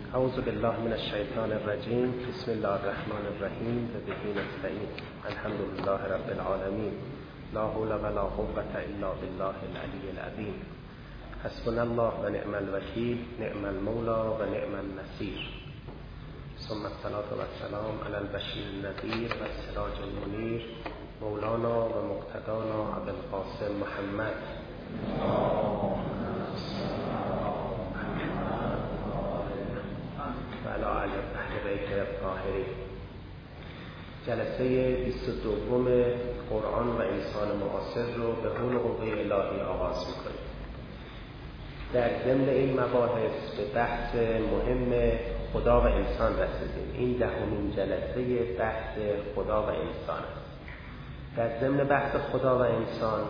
اعوذ بالله من الشیطان الرجیم. بسم الله الرحمن الرحیم. و به نستعین. الحمد لله رب العالمین. لا حول ولا قوة الا بالله العلی العظیم. حسبنا الله و نعم الوکیل، نعم المولا و نعم النصیر. ثم الصلاة و السلام علی البشیر النذیر و السراج المنیر، مولانا و مقتدانا ابوالقاسم محمد و علی اهل بیت الطاهرین. جلسه 22 قرآن و انسان معاصر رو به حول قوه الهی آغاز می‌کنیم. در ضمن این مباحث به بحث مهم خدا و انسان رسیدیم. این 10مین جلسه بحث خدا و انسان است. در ضمن بحث خدا و انسان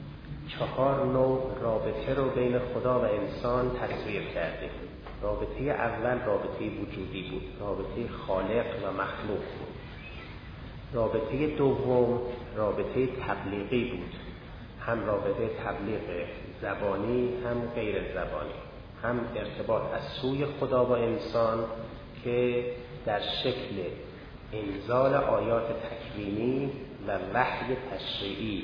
4 نوع رابطه رو بین خدا و انسان تصویر کردیم. رابطه اول رابطه وجودی بود، رابطه خالق و مخلوق بود. رابطه دوم رابطه تبلیغی بود، هم رابطه تبلیغ زبانی هم غیر زبانی، هم ارتباط از سوی خدا با انسان که در شکل انزال آیات تکوینی و وحی تشریعی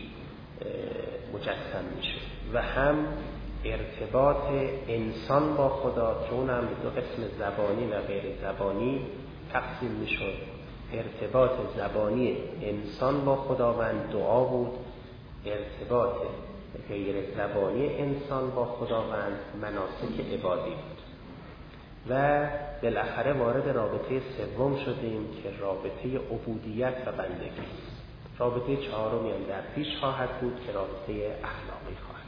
مجسم میشه، و هم ارتباط انسان با خدا که اونم به 2 قسم زبانی و غیر زبانی تقسیم میشد. ارتباط زبانی انسان با خداوند دعا بود، ارتباط غیر زبانی انسان با خداوند مناسک عبادی بود. و بالاخره وارد رابطه سوم شدیم که رابطه عبودیت و بندگی است. رابطه 4می هم در پیش خواهد بود که رابطه اخلاقی خواهد.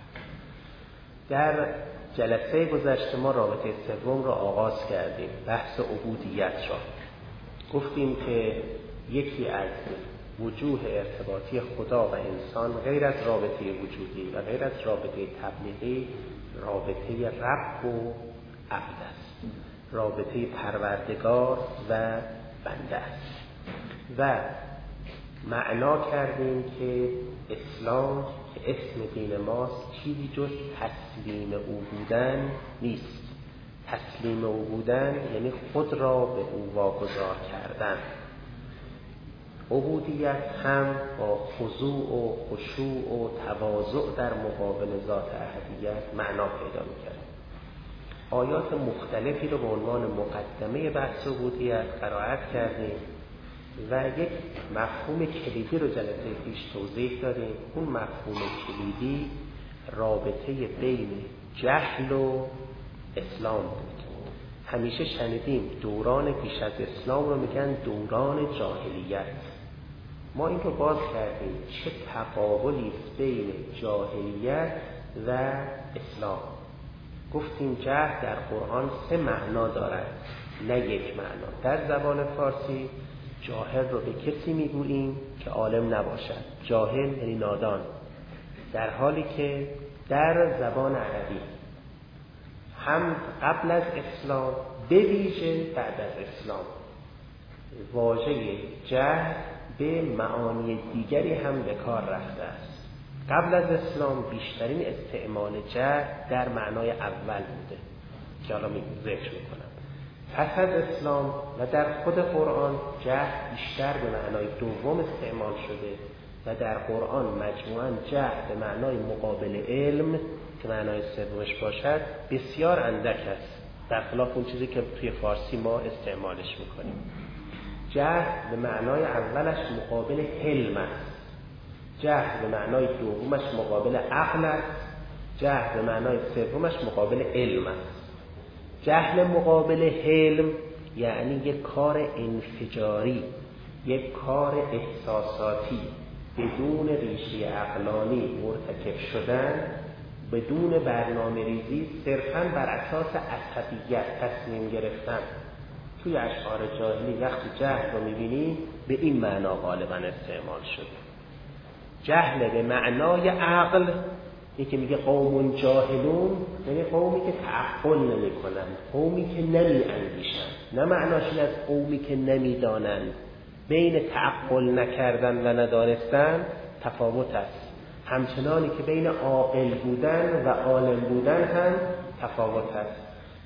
در جلسه گذشته ما رابطه سوم را آغاز کردیم، بحث عبودیت را. گفتیم که یکی از وجوه ارتباطی خدا و انسان غیر از رابطه وجودی و غیر از رابطه تبلیغی رابطه رب و عبد است، رابطه پروردگار و بنده است. و معنا کردیم که اسلام که اسم دین ماست چیزی جز تسلیم او بودن نیست. تسلیم او بودن یعنی خود را به او واگذار کردن. عبودیت هم با خضوع و خشوع و تواضع در مقابل ذات احدیت معنا پیدا می‌کرد. آیات مختلفی رو به عنوان مقدمه بحث عبودیت قرائت کردیم و یک مفهوم کلیدی رو جلسه پیش توضیح دادیم. اون مفهوم کلیدی رابطه بین جهل و اسلام بود. همیشه شنیدیم دوران پیش از اسلام رو میگن دوران جاهلیت. ما این رو باز کردیم چه تقابلی بین جاهلیت و اسلام. گفتیم جهل در قرآن 3 معنا دارد، نه یک معنا. در زبان فارسی جاهل رو به کسی میگوییم که عالم نباشد، جاهل یعنی نادان، در حالی که در زبان عربی هم قبل از اسلام به ویژه بعد از اسلام واژه جهل به معانی دیگری هم به کار رفته است. قبل از اسلام بیشترین استعمال جهل در معنای اول بوده که حالا ذکر میکنم. پس از اسلام و در خود قرآن جهل بیشتر به معنای دوم استعمال شده و در قرآن مجموعاً جهل به معنای مقابل علم که معنای سومش باشد بسیار اندک است، در خلاف اون چیزی که توی فارسی ما استعمالش میکنیم. جهل به معنای اولش مقابل حلم است، جهل به معنای دومش مقابل عقل است، جهل به معنای سومش مقابل علم است. جهل مقابل حلم یعنی یک کار انفجاری، یک کار احساساتی بدون ریشه عقلانی مرتکب شدن، بدون برنامه ریزی، صرفاً بر اساس عصبیت تصمیم گرفتن. توی اشعار جاهلی وقتی جهل رو می‌بینی به این معنا غالباً استعمال شده. جهل به معنای عقل، یکی میگه قوم جاهلون، یعنی قومی که تعقل نمی‌کنن، قومی که نمی‌اندیشن. نه معناش این از قومی که نمی‌دانند. بین تعقل نکردن و ندانستن تفاوت است. همچنانی که بین عاقل بودن و عالم بودن هم تفاوت است.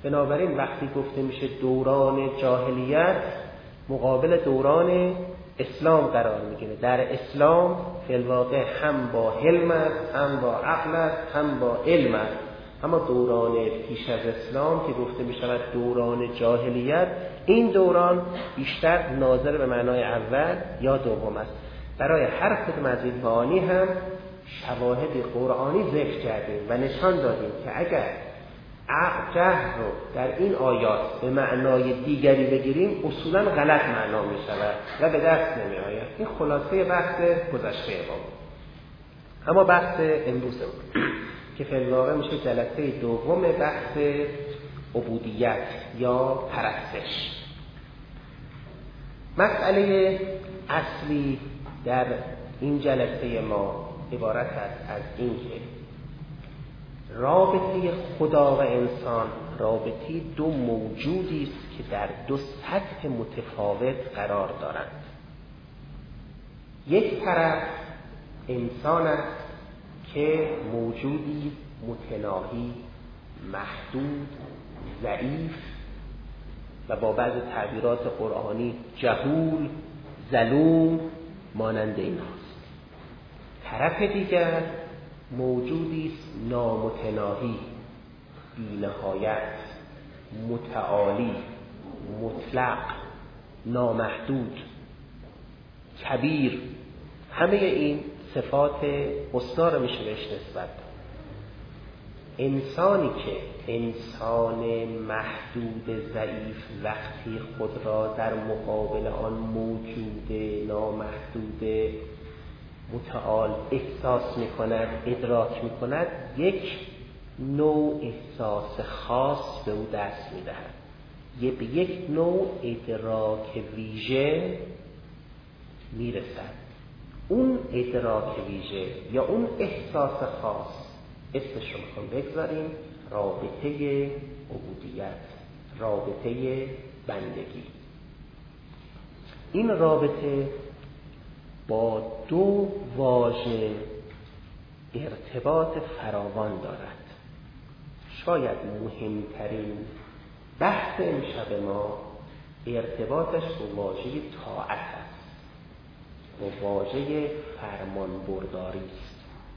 بنابراین وقتی گفته میشه دوران جاهلیت مقابل دوران اسلام قرار میگیره. در اسلام فی الواقع هم با حلم است، هم با عقل است، هم با علم است. اما دوران پیش از اسلام که گفته میشود دوران جاهلیت، این دوران بیشتر ناظر به معنای اول یا دوم است. برای هر کدوم از این معانی هم شواهد قرآنی ذکر کردیم و نشان دادیم که اگر جهل رو در این آیات به معنای دیگری بگیریم اصولا غلط معنا می شود و به دست نمی آید. این خلاصه بحث گذشته ما. اما بحث امروز که فی الواقع میشه جلسه دوم بحث عبودیت یا پرستش. مسئله اصلی در این جلسه ما عبارت است از این که رابطه خدا و انسان رابطه دو موجودی است که در دو سطح متفاوت قرار دارند. یک طرف انسان است که موجودی متناهی، محدود، ضعیف و با بعض تعبیرات قرآنی جهول، ظلوم مانند این هاست. طرف دیگر موجودی است نامتناهی، بی‌نهایت، متعالی، مطلق، نامحدود، کبیر. همه این صفات حسنا رو میشه بهش نسبت داد. انسانی که انسان محدود ضعیف وقتی خود را در مقابل آن موجود نامحدود متعال احساس میکند، ادراک میکند، یک نوع احساس خاص به او دست میدهد. به یک نوع ادراک ویژه میرسد. اون ادراک ویژه یا اون احساس خاص اسمش رو میخوام بگذاریم رابطه عبودیت، رابطه بندگی. این رابطه با دو واژه ارتباط فراوان دارد. شاید مهمترین بحث امشب ما ارتباطش با واژه طاعت است، با واژه فرمان برداری است.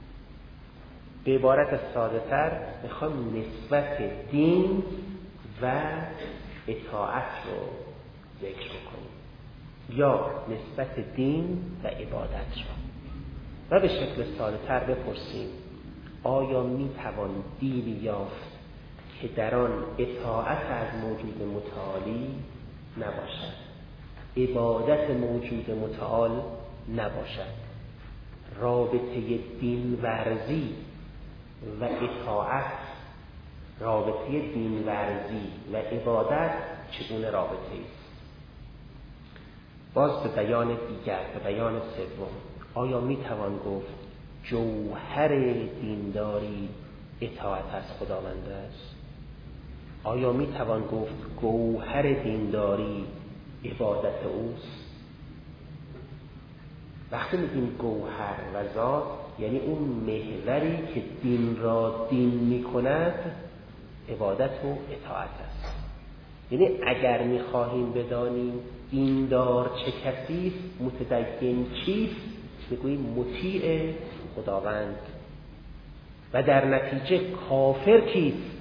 به عبارت ساده تر میخوام نسبت دین و اطاعت رو ذکر کنیم یا نسبت دین و عبادت رو و به شکل ساده تر بپرسیم آیا میتوان دینی یافت که در آن اطاعت از موجود متعالی نباشد، عبادت موجود متعال نباشد، رابطه دین ورزی و اطاعت، رابطه دین ورزی و عبادت چگونه رابطه است؟ باز به بیان دیگر، به بیان سوم، آیا میتوان گفت جوهر دینداری اطاعت از خداوند است؟ آیا میتوان گفت گوهر دینداری عبادت اوست؟ وقتی میگیم گوهر و ذات یعنی اون محوری که دین را دین میکند عبادت و اطاعت است. یعنی اگر میخواهیم بدانیم دیندار چه کسی است، متدین چیست، میگوییم مطیع خداوند. و در نتیجه کافر کیست؟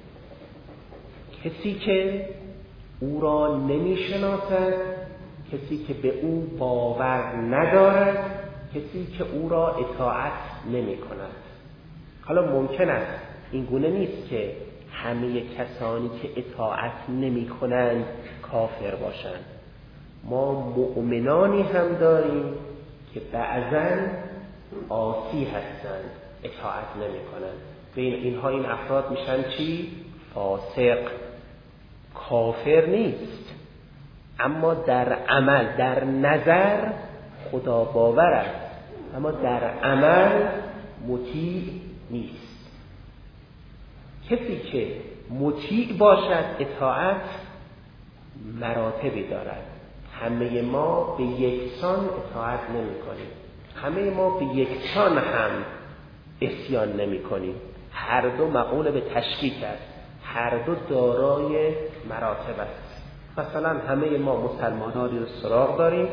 کسی که او را نمیشناسد، کسی که به او باور ندارد، کسی که او را اطاعت نمی کند. حالا ممکن است این گونه نیست که همه کسانی که اطاعت نمی کنند کافر باشند. ما مؤمنانی هم داریم که بعضاً عاصی هستند، اطاعت نمی کنند. بین اینها این افراد میشن چی؟ فاسق. کافر نیست، اما در عمل، در نظر خدا باور است، اما در عمل مطیع نیست. کسی که مطیع باشد اطاعت مراتبی دارد. همه ما به یکسان اطاعت نمی کنیم، همه ما به یکسان هم عصیان نمی کنیم. هر دو مقول به تشکیک است. هر دو دارای مراتب است. مثلا همه ما مسلمانانی رو سراغ داریم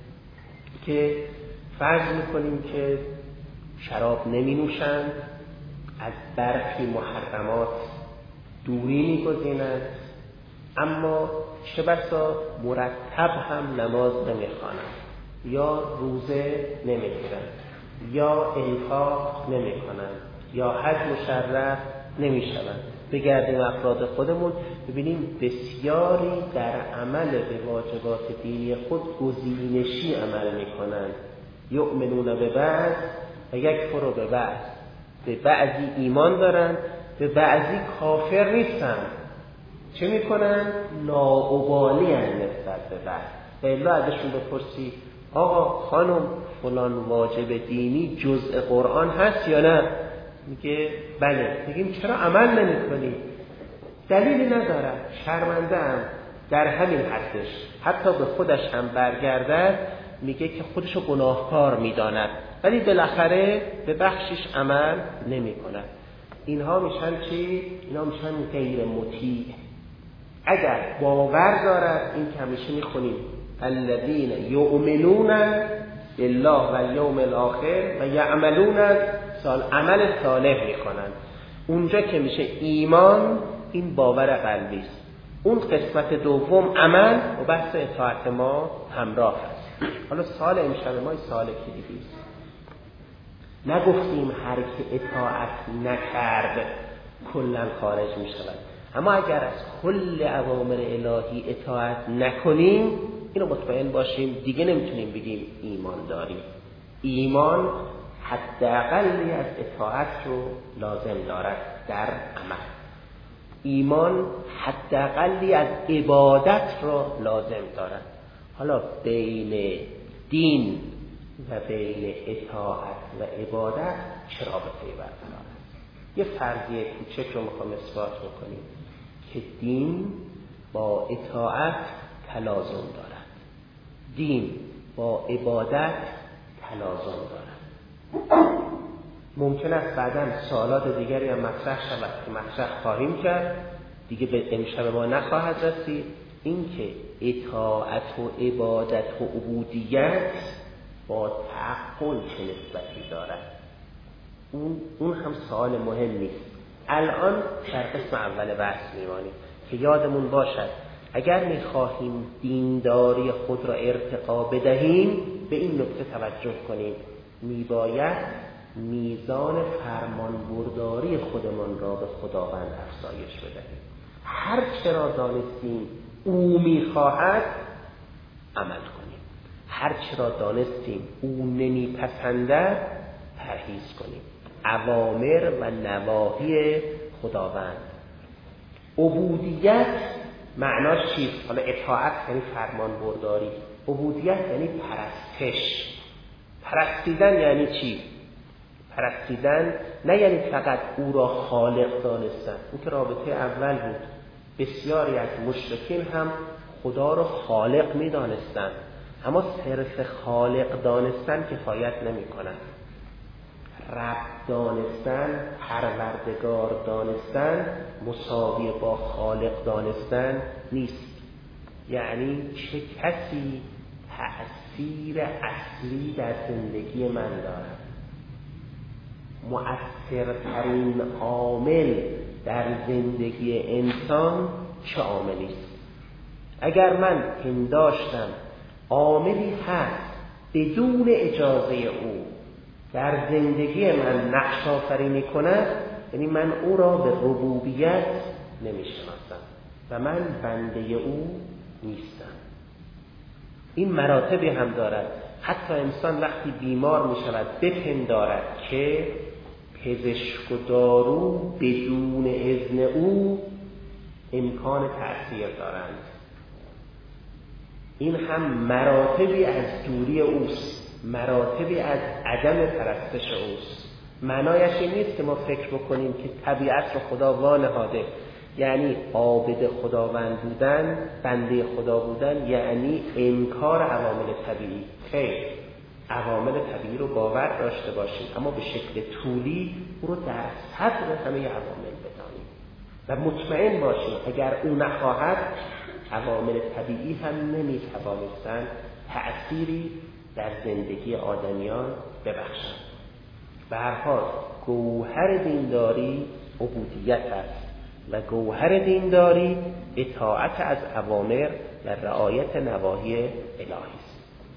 که فرض میکنیم که شراب نمی نوشند، از برخی محرمات دوری میگزینند، اما چه بسا مرتب هم نماز نمیخوانند یا روزه نمیگیرند یا انفاق نمیکنند یا حج مشرف نمیشوند. بگردیم افراد خودمون ببینیم بسیاری در عمل به واجبات دینی خود گزینشی عمل میکنند. یؤمنون به بعض و یکفرون به بعض، به بعضی ایمان دارند به بعضی کافر نیستند. چه میکنن؟ لاابالی نسبت به بعض. و الا ازشون بپرسی آقا خانم فلان واجب دینی جزء قرآن هست یا نه؟ میگه بله. میگیم چرا عمل نمی کنی؟ دلیلی نداره، شرمنده ام. در همین حدش حتی به خودش هم برگردد میگه که خودشو گناهکار میداند، ولی بالاخره به بخشش عمل نمی کند. اینها میشن چی؟ اینا میشن غیر مطیع. اگر باور دارد، این که همیشه میخونیم الذین یؤمنون بالله و الیوم الاخر و یعملون عمل صالح میکنند، اونجا که میشه ایمان، این باور قلبی است. اون قسمت دوم عمل و بحث اطاعت ما همراه است. حالا سال امشب ما سال کلیدی است. نگفتیم هر که اطاعت نکرد کلا خارج میشود، اما اگر از کل اوامر الهی اطاعت نکنیم، اینو مطمئن باشیم دیگه نمیتونیم بگیم ایمان داریم. ایمان حداقلی از اطاعت رو لازم دارد در عمل. ایمان حداقلی از عبادت رو لازم دارد. حالا بین دین و بین اطاعت و عبادت چرا به پی برقرار است؟ یه فرضیه کوچک رو میخوام اثبات بکنیم که دین با اطاعت تلازم دارد، دین با عبادت تلازم دارد. ممکن است بعداً سوالات دیگری هم مطرح شود که مطرح خواهیم کرد، دیگه به امشب ما نخواهد رسید. این که اطاعت و عبادت و عبودیت با تعقل چه نسبتی دارد، اون هم سوال مهمی است. الان در قسم اول بحث میمانیم که یادمون باشد اگر میخواهیم دینداری خود را ارتقا بدهیم، به این نکته توجه کنیم، میباید میزان فرمانبرداری خودمان را به خداوند افزایش بدهیم. هر چرا دانستیم او میخواهد عمل کنیم، هر چرا دانستیم او نمیپسندد پرهیز کنیم. اوامر و نواهی خداوند. عبودیت معناش چیست؟ حالا اطاعت یعنی فرمان برداری، عبودیت یعنی پرستش. پرستیدن یعنی چی؟ پرستیدن نه یعنی فقط او را خالق دانستن، این که رابطه اول بود. بسیاری از مشرکین هم خدا را خالق می دانستن، اما صرف خالق دانستن کفایت نمی کنند. رب دانستن، پروردگار دانستن مساوی با خالق دانستن نیست. یعنی چه کسی تأثیر اصلی در زندگی من دارد؟ مؤثرترین عامل در زندگی انسان چه عاملی است؟ اگر من پنداشتم عاملی هست بدون اجازه او در زندگی من نقش آفرینی کند، یعنی من او را به ربوبیت نمیشناسم و من بنده او نیستم. این مراتبی هم دارد. حتی انسان وقتی بیمار می شود بپندارد که پزشک و دارو بدون اذن او امکان تأثیر دارند. این هم مراتبی از دوری اوست، مراتبی از عدم پرستش اوست. معنایش این نیست که ما فکر بکنیم که طبیعت رو خدا وانهاده، یعنی عابد خداوند بودن، بنده خدا بودن یعنی انکار عوامل طبیعی. خیر، عوامل طبیعی رو باور داشته باشیم، اما به شکل طولی او رو در صدر همه عوامل بدانیم. و مطمئن باشیم اگر او نخواهد عوامل طبیعی هم نمیتوانستند تأثیری در زندگی آدمیان ببخشند. به هر حال گوهر دینداری عبودیت است و گوهر دینداری اطاعت از اوامر و رعایت نواهی الهی است.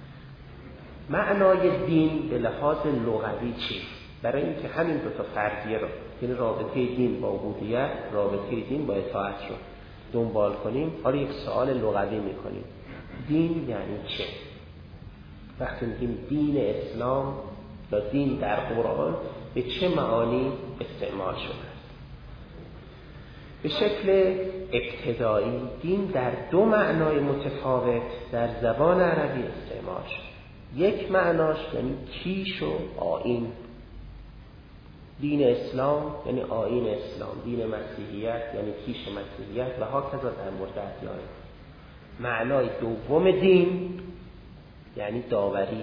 معنای دین به لحاظ لغوی چیست؟ برای اینکه همین دو تا فرضیه رو، یعنی رابطه دین با عبودیت، رابطه دین با اطاعت رو دنبال کنیم، حالا یک سوال لغوی میکنیم. دین یعنی چه؟ وقتی میگیم دین اسلام یا دین در قرآن به چه معانی استعمال شده است؟ به شکل ابتدایی دین در دو معنای متفاوت در زبان عربی استعمال شده. یک معناش یعنی کیش و آیین. دین اسلام یعنی آیین اسلام، دین مسیحیت یعنی کیش مسیحیت و هاکذا در مورد ادیان. معنای دوم دین یعنی داوری.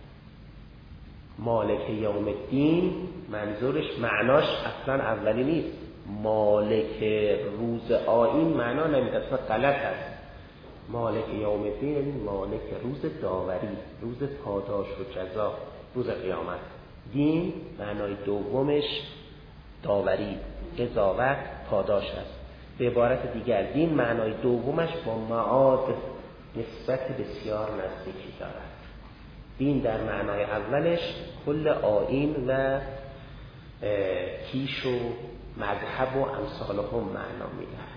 مالک یوم الدین منظورش معناش اصلا اولی نیست. مالک روز آیین معنا نمیده، اصلا غلط است. مالک یوم الدین مالک روز داوری، روز پاداش و جزا، روز قیامت. دین معنای دومش داوری، قضاوت، پاداش است. به عبارت دیگر دین معنای دومش با معاد نسبت بسیار نزدیکی دارد. دین در معنای اولش کل آیین و کیش و مذهب و امثالهم معنا می‌دهد.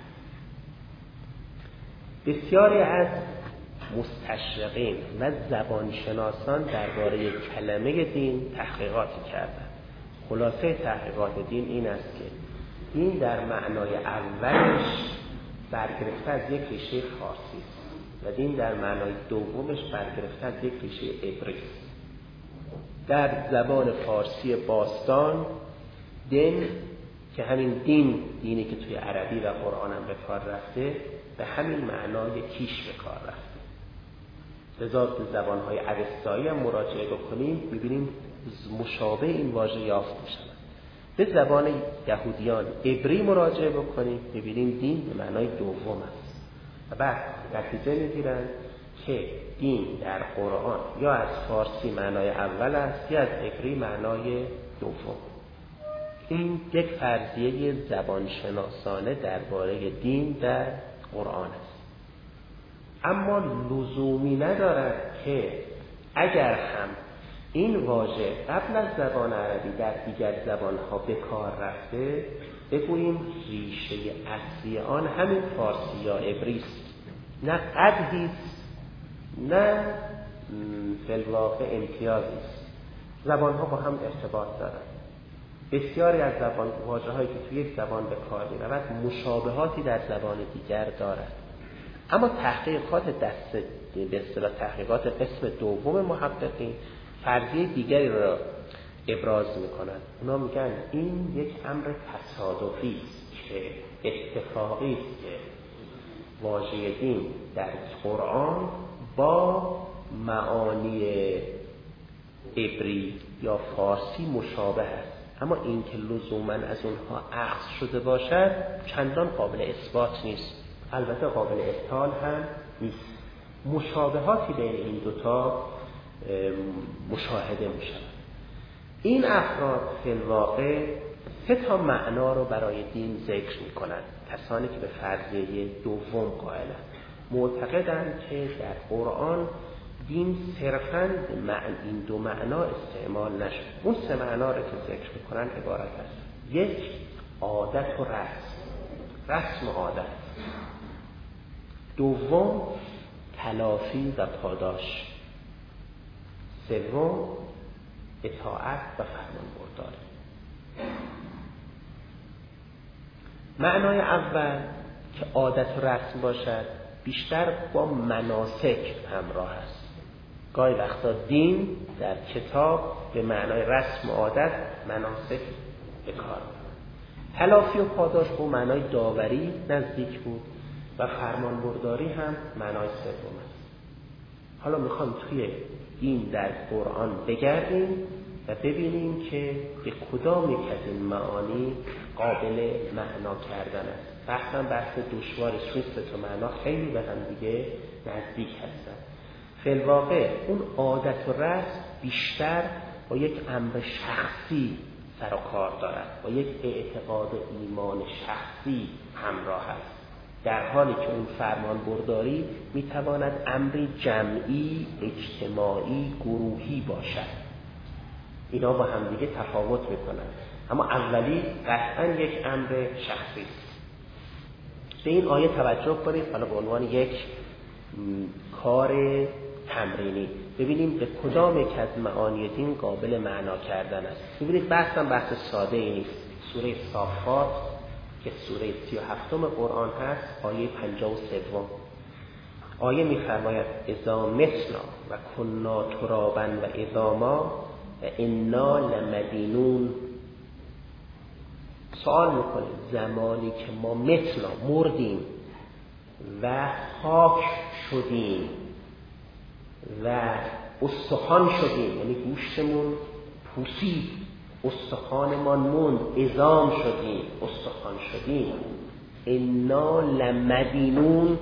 بسیاری از مستشرقین و زبانشناسان درباره کلمه دین تحقیقاتی کردند. خلاصه تحقیقات دین این است که دین در معنای اولش برگرفته از یک ریشه فارسی است و دین در معنای دومش برگرفته از یک ریشه عبری است. در زبان فارسی باستان دین که همین دینی که توی عربی و قرآن هم به کار رفته، به همین معنای کیش به کار رفته. لذا به زبان‌های اوستایی هم مراجعه بکنیم می‌بینیم مشابه این واژه یافت می‌شود. به زبان یهودیان عبری مراجعه بکنیم می‌بینیم دین به معنای دوم است و بعد نتیجه می‌گیرند که دین در قرآن یا از فارسی معنای اول است یا از عبری معنای دوم. این یک فرضیه زبانشناسانه درباره دین در قرآن است. اما لزومی ندارد که اگر هم این واژه قبل از زبان عربی در دیگر زبانها به کار رفته، بگوییم ریشه اصلی آن همین فارسی یا عبری است. نه قدحی است، نه فی الواقع امتیازی است. زبانها با هم ارتباط دارند. بسیاری از واژه‌هایی که توی یک زبان به کار می‌رود مشابهاتی در زبان دیگر دارد. اما تحقیقات به اصطلاح تحقیقات قسم دوم محققین فرضیه دیگری را ابراز می‌کنند. اونا میگن این یک امر تصادفی است که اتفاقی است که واژه دین در قرآن با معانی عبری یا فارسی مشابه است، اما این که لزوماً از اونها اخذ شده باشد چندان قابل اثبات نیست، البته قابل ابطال هم نیست. مشابهاتی بین این دوتا مشاهده می شود. این افراد فی الواقع سه تا معنا رو برای دین ذکر می کنند. کسانی که به فرضیه دوم قائلند معتقدند که در قرآن دین صرفاً این دو معنا استعمال نشد. اون سه معنا رو که ذکر میکنن عبارت است: یک، عادت و رسم و عادت. دوم، تلافی و پاداش. سوم، اطاعت و فرمانبرداری. معنای اول که عادت و رسم باشد بیشتر با مناسک همراه است. گاهی وقتا دین در کتاب به معنای رسم و عادت مناسک به کار می‌برد. تلافی و پاداش به معنای داوری نزدیک بود و فرمانبرداری هم معنای سوم است. حالا میخوام توی دین در قرآن بگردیم و ببینیم که به کدام یک از این معانی قابل معنا کردن است. بحث دشواری، چون سه تا معنا خیلی به هم دیگه نزدیک هستن. فی الواقع اون عادت و رسم بیشتر با یک امر شخصی سر و کار دارد، با یک اعتقاد و ایمان شخصی همراه است، در حالی که اون فرمان برداری میتواند امری جمعی، اجتماعی، گروهی باشد. اینا با هم دیگه تفاوت میکنن، اما اولی قطعا یک امر شخصی است. به این آیه توجه کنید، حالا به عنوان یک کار تمرینی ببینیم به کدام یک از معانی دین قابل معنا کردن است. ببینید بحث ساده ای نیست. سوره صافات که سوره 37 قرآن هست، آیه 53 آیه می‌فرماید اذا متنا و کنا ترابا و عظاما انا لمدینون. سوال میکنیم زمانی که ما متنا مردیم و خاک شدیم و استخوان شدیم، یعنی گوشتمون پوسید، استخوانمان موند، عظام شدیم، استخوان شدیم، انا لمدینون.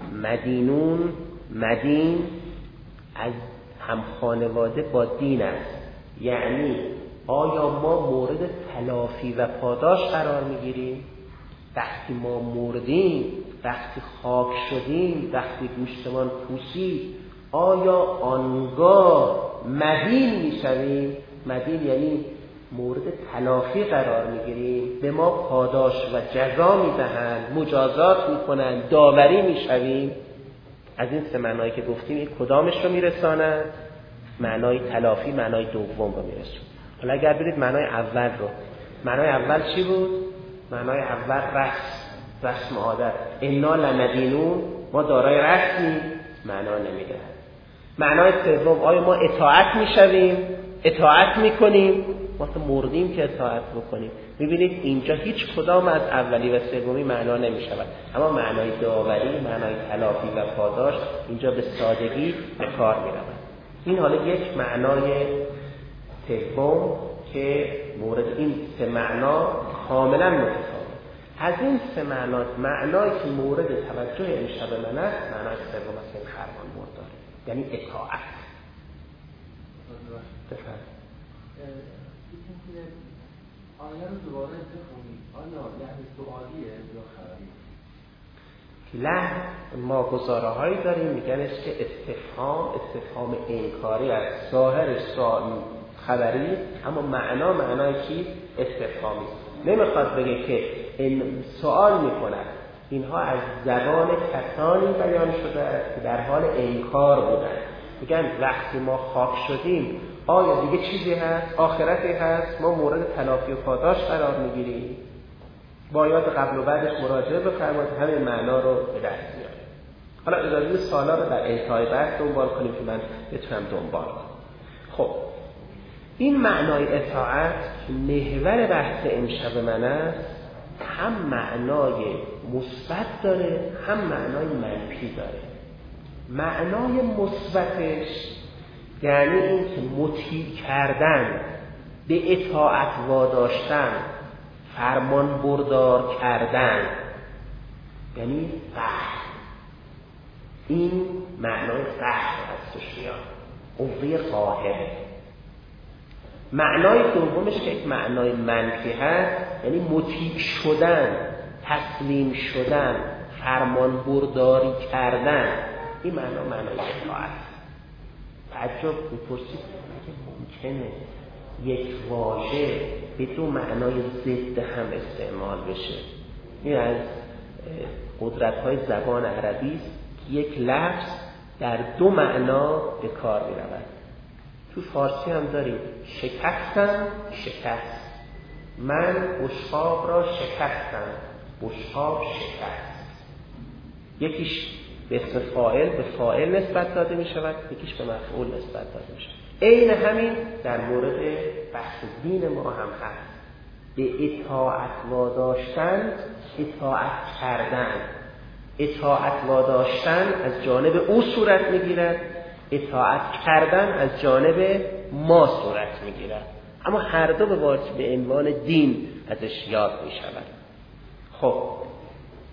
مدین از هم خانواده با دین است، یعنی آیا ما مورد تلافی و پاداش قرار میگیریم؟ وقتی ما مردیم، وقتی خاک شدیم، وقتی گوشتمان پوسید، آیا آنگاه مدین میشویم؟ مدین یعنی مورد تلافی قرار میگیریم، به ما پاداش و جزا میدهند، مجازات میکنند، داوری میشویم. از این سه معنایی که گفتیم این کدامش رو میرساند؟ معنای تلافی، معنای دوم رو میرساند. حالا اگر برید معنای اول رو، معنای اول چی بود؟ معنای اول رسم عادت. انا لمدینون، ما دارای رسمی، معنا نمیده. معنای سوم، آیا ما اطاعت میشویم؟ اطاعت میکنیم؟ ما تو مردیم که اطاعت بکنیم. میبینید اینجا هیچ کدام از اولی و سومی معنا نمیشود، اما معنای داوری، معنای تلافی و پاداش اینجا به سادگی به کار میرود. این حالا یک معنای سوم که مورد این سه معنا کاملا متفاوت. از این سه معنایی که مورد توجه امشب من است، معنای سوم است، این فرمان برداری، یعنی اطاعت. بفرمایید. آیه رو دوباره بخونید. آیا لحن سوالیه یا خبریه؟ لحن ما گزاره‌هایی داریم میگنش که استفهام انکاری است، ظاهرش خبری، اما معنای چی؟ استفهامی. نمیخواد بگه که این سوال میکنند، اینها از زبان کسانی بیان شده است که در حال انکار بودند. میگن وقتی ما خاک شدیم آیا دیگه چیزی هست؟ آخرتی هست؟ ما مورد تلافی و پاداش قرار میگیریم؟ با آیات قبل و بعدش مراجعه بفرمایید، همین معنا رو به دست میاریم. حالا اجازه سوالا رو در انتهای بحث دنبال کنیم که من بتونم دنبال کنم. خب این معنای اطاعت که محور بحث امشب من است، هم معنای مثبت داره، هم معنای منفی داره. معنای مثبتش یعنی این که مطیع کردن، به اطاعت واداشتن، فرمان بردار کردن، یعنی قهر. این معنای قهر هستش، یا قوه قاهره. معنای دومش که یک معنای منفی هست، یعنی مطیع شدن، تسلیم شدن، فرمان برداری کردن. این معنای اطاعت. تعجب می‌پرسید اگه ممکنه یک واژه به دو معنای ضد هم استعمال بشه؟ این از قدرت‌های زبان عربی است که یک لفظ در دو معنا به کار می‌رود. تو فارسی هم داریم شکستم، شکست. من بشقاب را شکستم، بشقاب شکست. یکیش به اسم فاعل به فاعل نسبت داده می شود، یکیش به مفعول نسبت داده می شود. عین همین در مورد بحث دین ما هم هست. به اطاعت واداشتن، اطاعت کردن. اطاعت واداشتن از جانب او صورت می گیرد، اطاعت کردن از جانب ما صورت می گیرد، اما هر دو به عنوان دین ازش یاد می شود. خب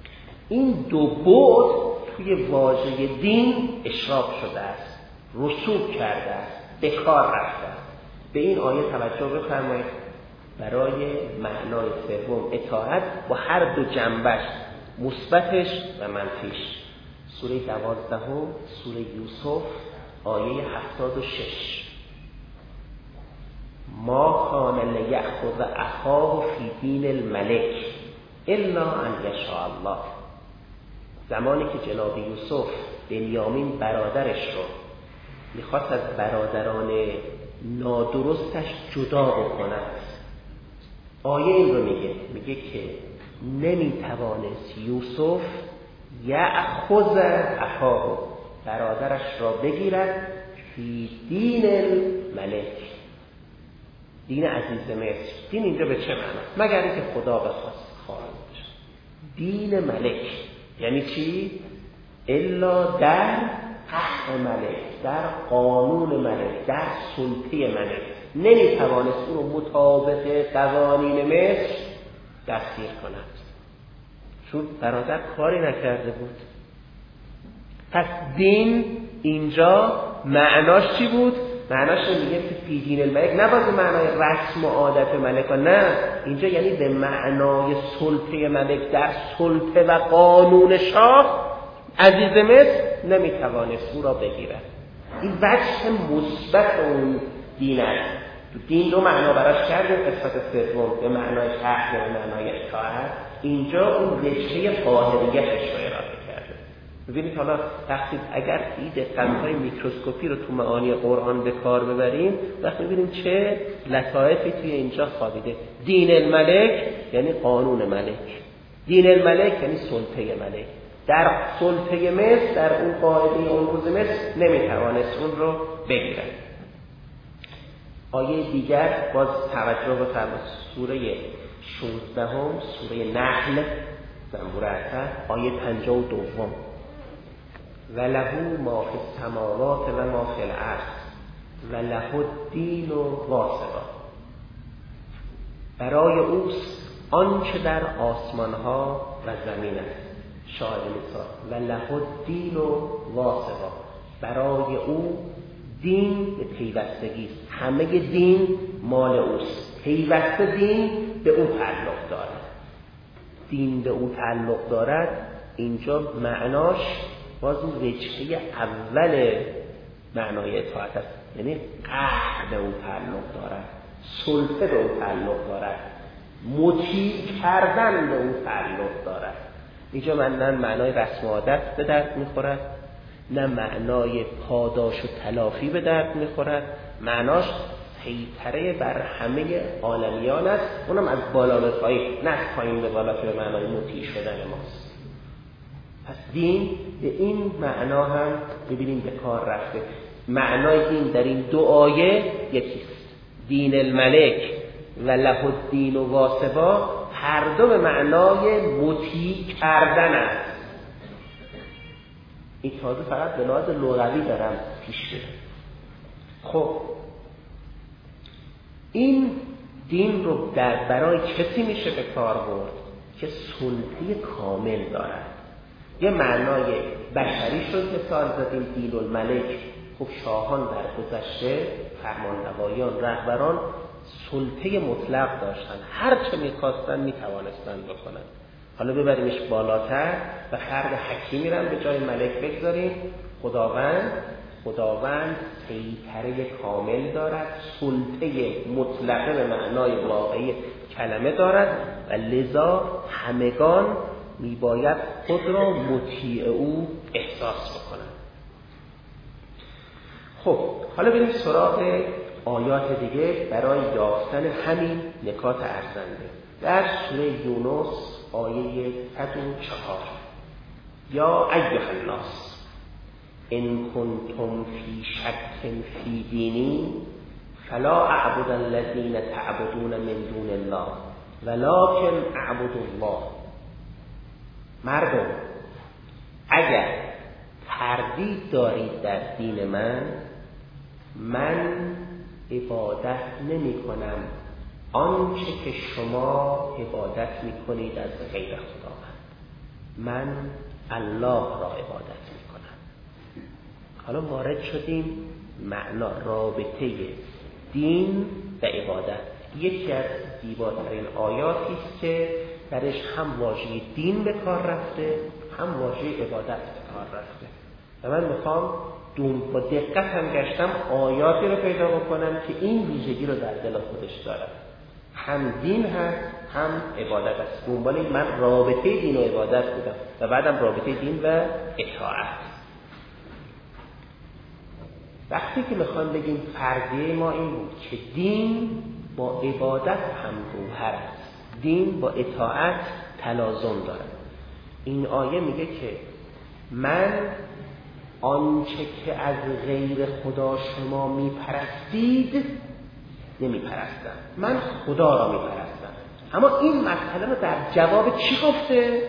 این دو بعد توی واژه دین اشراق شده است، رسوب کرده است، به کار رفته است. به این آیه توجه بفرمایید. برای معنای سوم اطاعت با هر دو جنبش، مثبتش و منفیش. سوره 12 سوره یوسف آیه 76. ما کان لیأخذ اخاه فی دین الملک الا ان یشاء الله. زمانی که جناب یوسف بنیامین برادرش رو میخواست از برادران نادرستش جدا بکند، آیه این رو میگه که نمیتوانست یوسف یأخذ اخاه، برادرش را بگیرد، فی دین الملک، دین عزیز مصر. دین اینجا به چه معنی؟ مگر اینکه خدا بخواست خواهد بشه. دین ملک یعنی چی؟ الا در حق ملک، در قانون ملک، در سلطه ملک. نمیتوانست اون رو مطابق قوانین مصر دستگیر کند، چون برادر کاری نکرده بود. پس دین اینجا معناش چی بود؟ معناش میگه که فی دین الملک، نه باز معنای رسم و عادت ملکا، نه، اینجا یعنی به معنای سلطه ملک، در سلطه و قانون شاه عزیز مصر نمیتوانست او را بگیرد. این وجه مثبت اون دین است. دین دو معنا براش کردیم، قسمت سوم به معنای حق و معنای اطاعت، اینجا اون وجهه قاهریتش رو ارائه کرده. ببینید حالا وقتی اگر دقت‌های میکروسکوپی رو تو معانی قرآن به کار ببریم، وقتی می‌بینیم چه لطایفی توی اینجا خوابیده. دین الملک یعنی قانون ملک، دین الملک یعنی سلطه ملک. در سلطه مصر، در اون قاعده اون روز مصر نمیتوانست اون رو بگیرد. آیه دیگر باز توجه بفرمایید، سوره 16 سوره نحل زنبور اثر آیه 52 و له ما فی السماوات و ما فی الارض و له الدین واصبا. برای اوست آنچه در آسمان ها و زمین است، شاهد مثال، و له الدین واصبا، برای او دین به پیوستگی است، همه دین مال اوست، پیوسته دین به او تعلق دارد. دین به او تعلق دارد اینجا معناش باز اون وجهه اول معنای اطاعت است، یعنی قهر به او تعلق دارد، سلطه به او تعلق دارد، مطیع کردن به او تعلق دارد. اینجا نه معنای رسم و عادت به درد میخورد، نه معنای پاداش و تلافی به درد میخورد، معناش سیطره بر همه عالمیان است، اونم از بالا به پایین، نه از پایین به بالا که به معنای مطیع شدن ماست. پس دین به این معنا هم ببینیم به کار رفته. معنای دین در این دو آیه یکیست، دین الملک و له الدین و واصبا، هر دو به معنای مطیع کردن است. این تازه فقط به لحاظ لغوی دارم پیش میرم. خب این دین رو برای کسی میشه به کار برد که سلطه کامل دارد. یه معنای بشری شد مثال زدیم، دین الملک. خب شاهان در گذشته، فرمانروایان، رهبران سلطه مطلق داشتن، هر چه میخواستن میتوانستن بکنن. حالا ببریمش بالاتر و فرد حکیمی رو به جای ملک بگذاریم. خداوند سیطره کامل دارد، سلطه مطلقه به معنای واقعی کلمه دارد و لذا همگان میباید خود را مطیع او احساس بکنند. خب حالا بریم سراغ آیات دیگه برای یافتن همین نکات ارزنده. در سوره یونس آیه 104 یا ایها الناس ان کنتم فی شک فی دینی فلا اعبد الذین تعبدون من دون الله ولکن اعبد الله. مردم اگر تردید دارید در دین من عبادت نمی کنم آنچه که شما عبادت می کنید از غیر خداوند. من الله را عبادت میکنم. حالا وارد شدیم معنا رابطه دین و عبادت. یکی از زیباترین آیاتی است که درش هم واژه دین به کار رفته، هم واژه عبادت به کار رفته. و من میخوام با دقت هم گشتم آیاتی رو پیدا بکنم که این ویژگی رو در دل خودش داره. هم دین هست، هم عبادت است. دنبال من رابطه دین و عبادت بودم و بعدم رابطه دین و اطاعت. وقتی که میخوام بگیم فرضیه ما این بود که دین با عبادت هم گوهر است، دین با اطاعت تلازم داره. این آیه میگه که من آنچه که از غیر خدا شما میپرستید نمیپرستم، من خدا را میپرستم. اما این مسئله رو در جواب چی گفته؟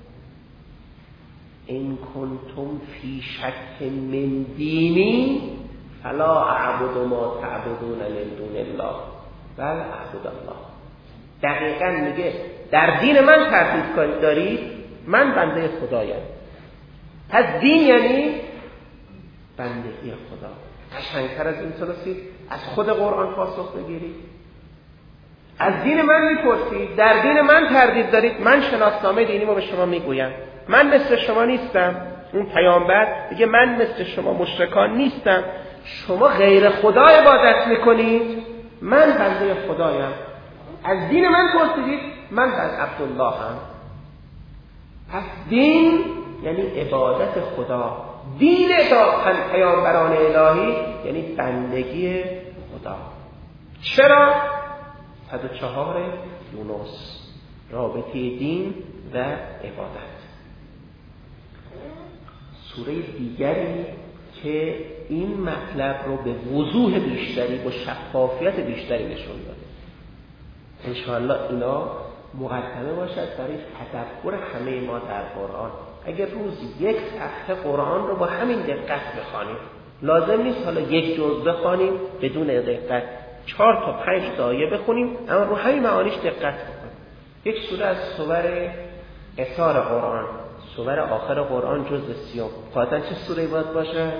این کنتم فی شک من دینی فلا اعبد ما تعبدون من دون الله بل اعبد الله. دقیقاً میگه در دین من تردید دارید، من بنده خدایم. پس دین یعنی بندگی خدا. قشنگتر از این رسید از خود قرآن پاسخ بگیرید. از دین من میپرسید، در دین من تردید دارید، من شناسنامه دینیمو به شما میگویم. من مثل شما نیستم. اون پیامبر میگه من مثل شما مشرکان نیستم. شما غیر خدا عبادت میکنید، من بنده خدایم. از دین من پرسیدید، من عبدالله هم. پس دین یعنی عبادت خدا. دین پیامبران الهی یعنی بندگی خدا. چرا؟ 104 یونس، رابطه دین و عبادت. سوره دیگری که این مطلب رو به وضوح بیشتری و شفافیت بیشتری نشون داده. انشاءالله اینا مقدمه باشد برای تدبر همه ما در قرآن. اگر روزی یک صفحه قرآن رو با همین دقت بخوانیم، لازم نیست حالا یک جزء بخوانیم بدون دقت، 4 تا 5 تا آیه بخونیم اما رو همین معانیش دقت بکنیم. یک سوره از سور اثار قرآن، سور آخر قرآن جزء 30. قاطعا چه سوره باید باشه؟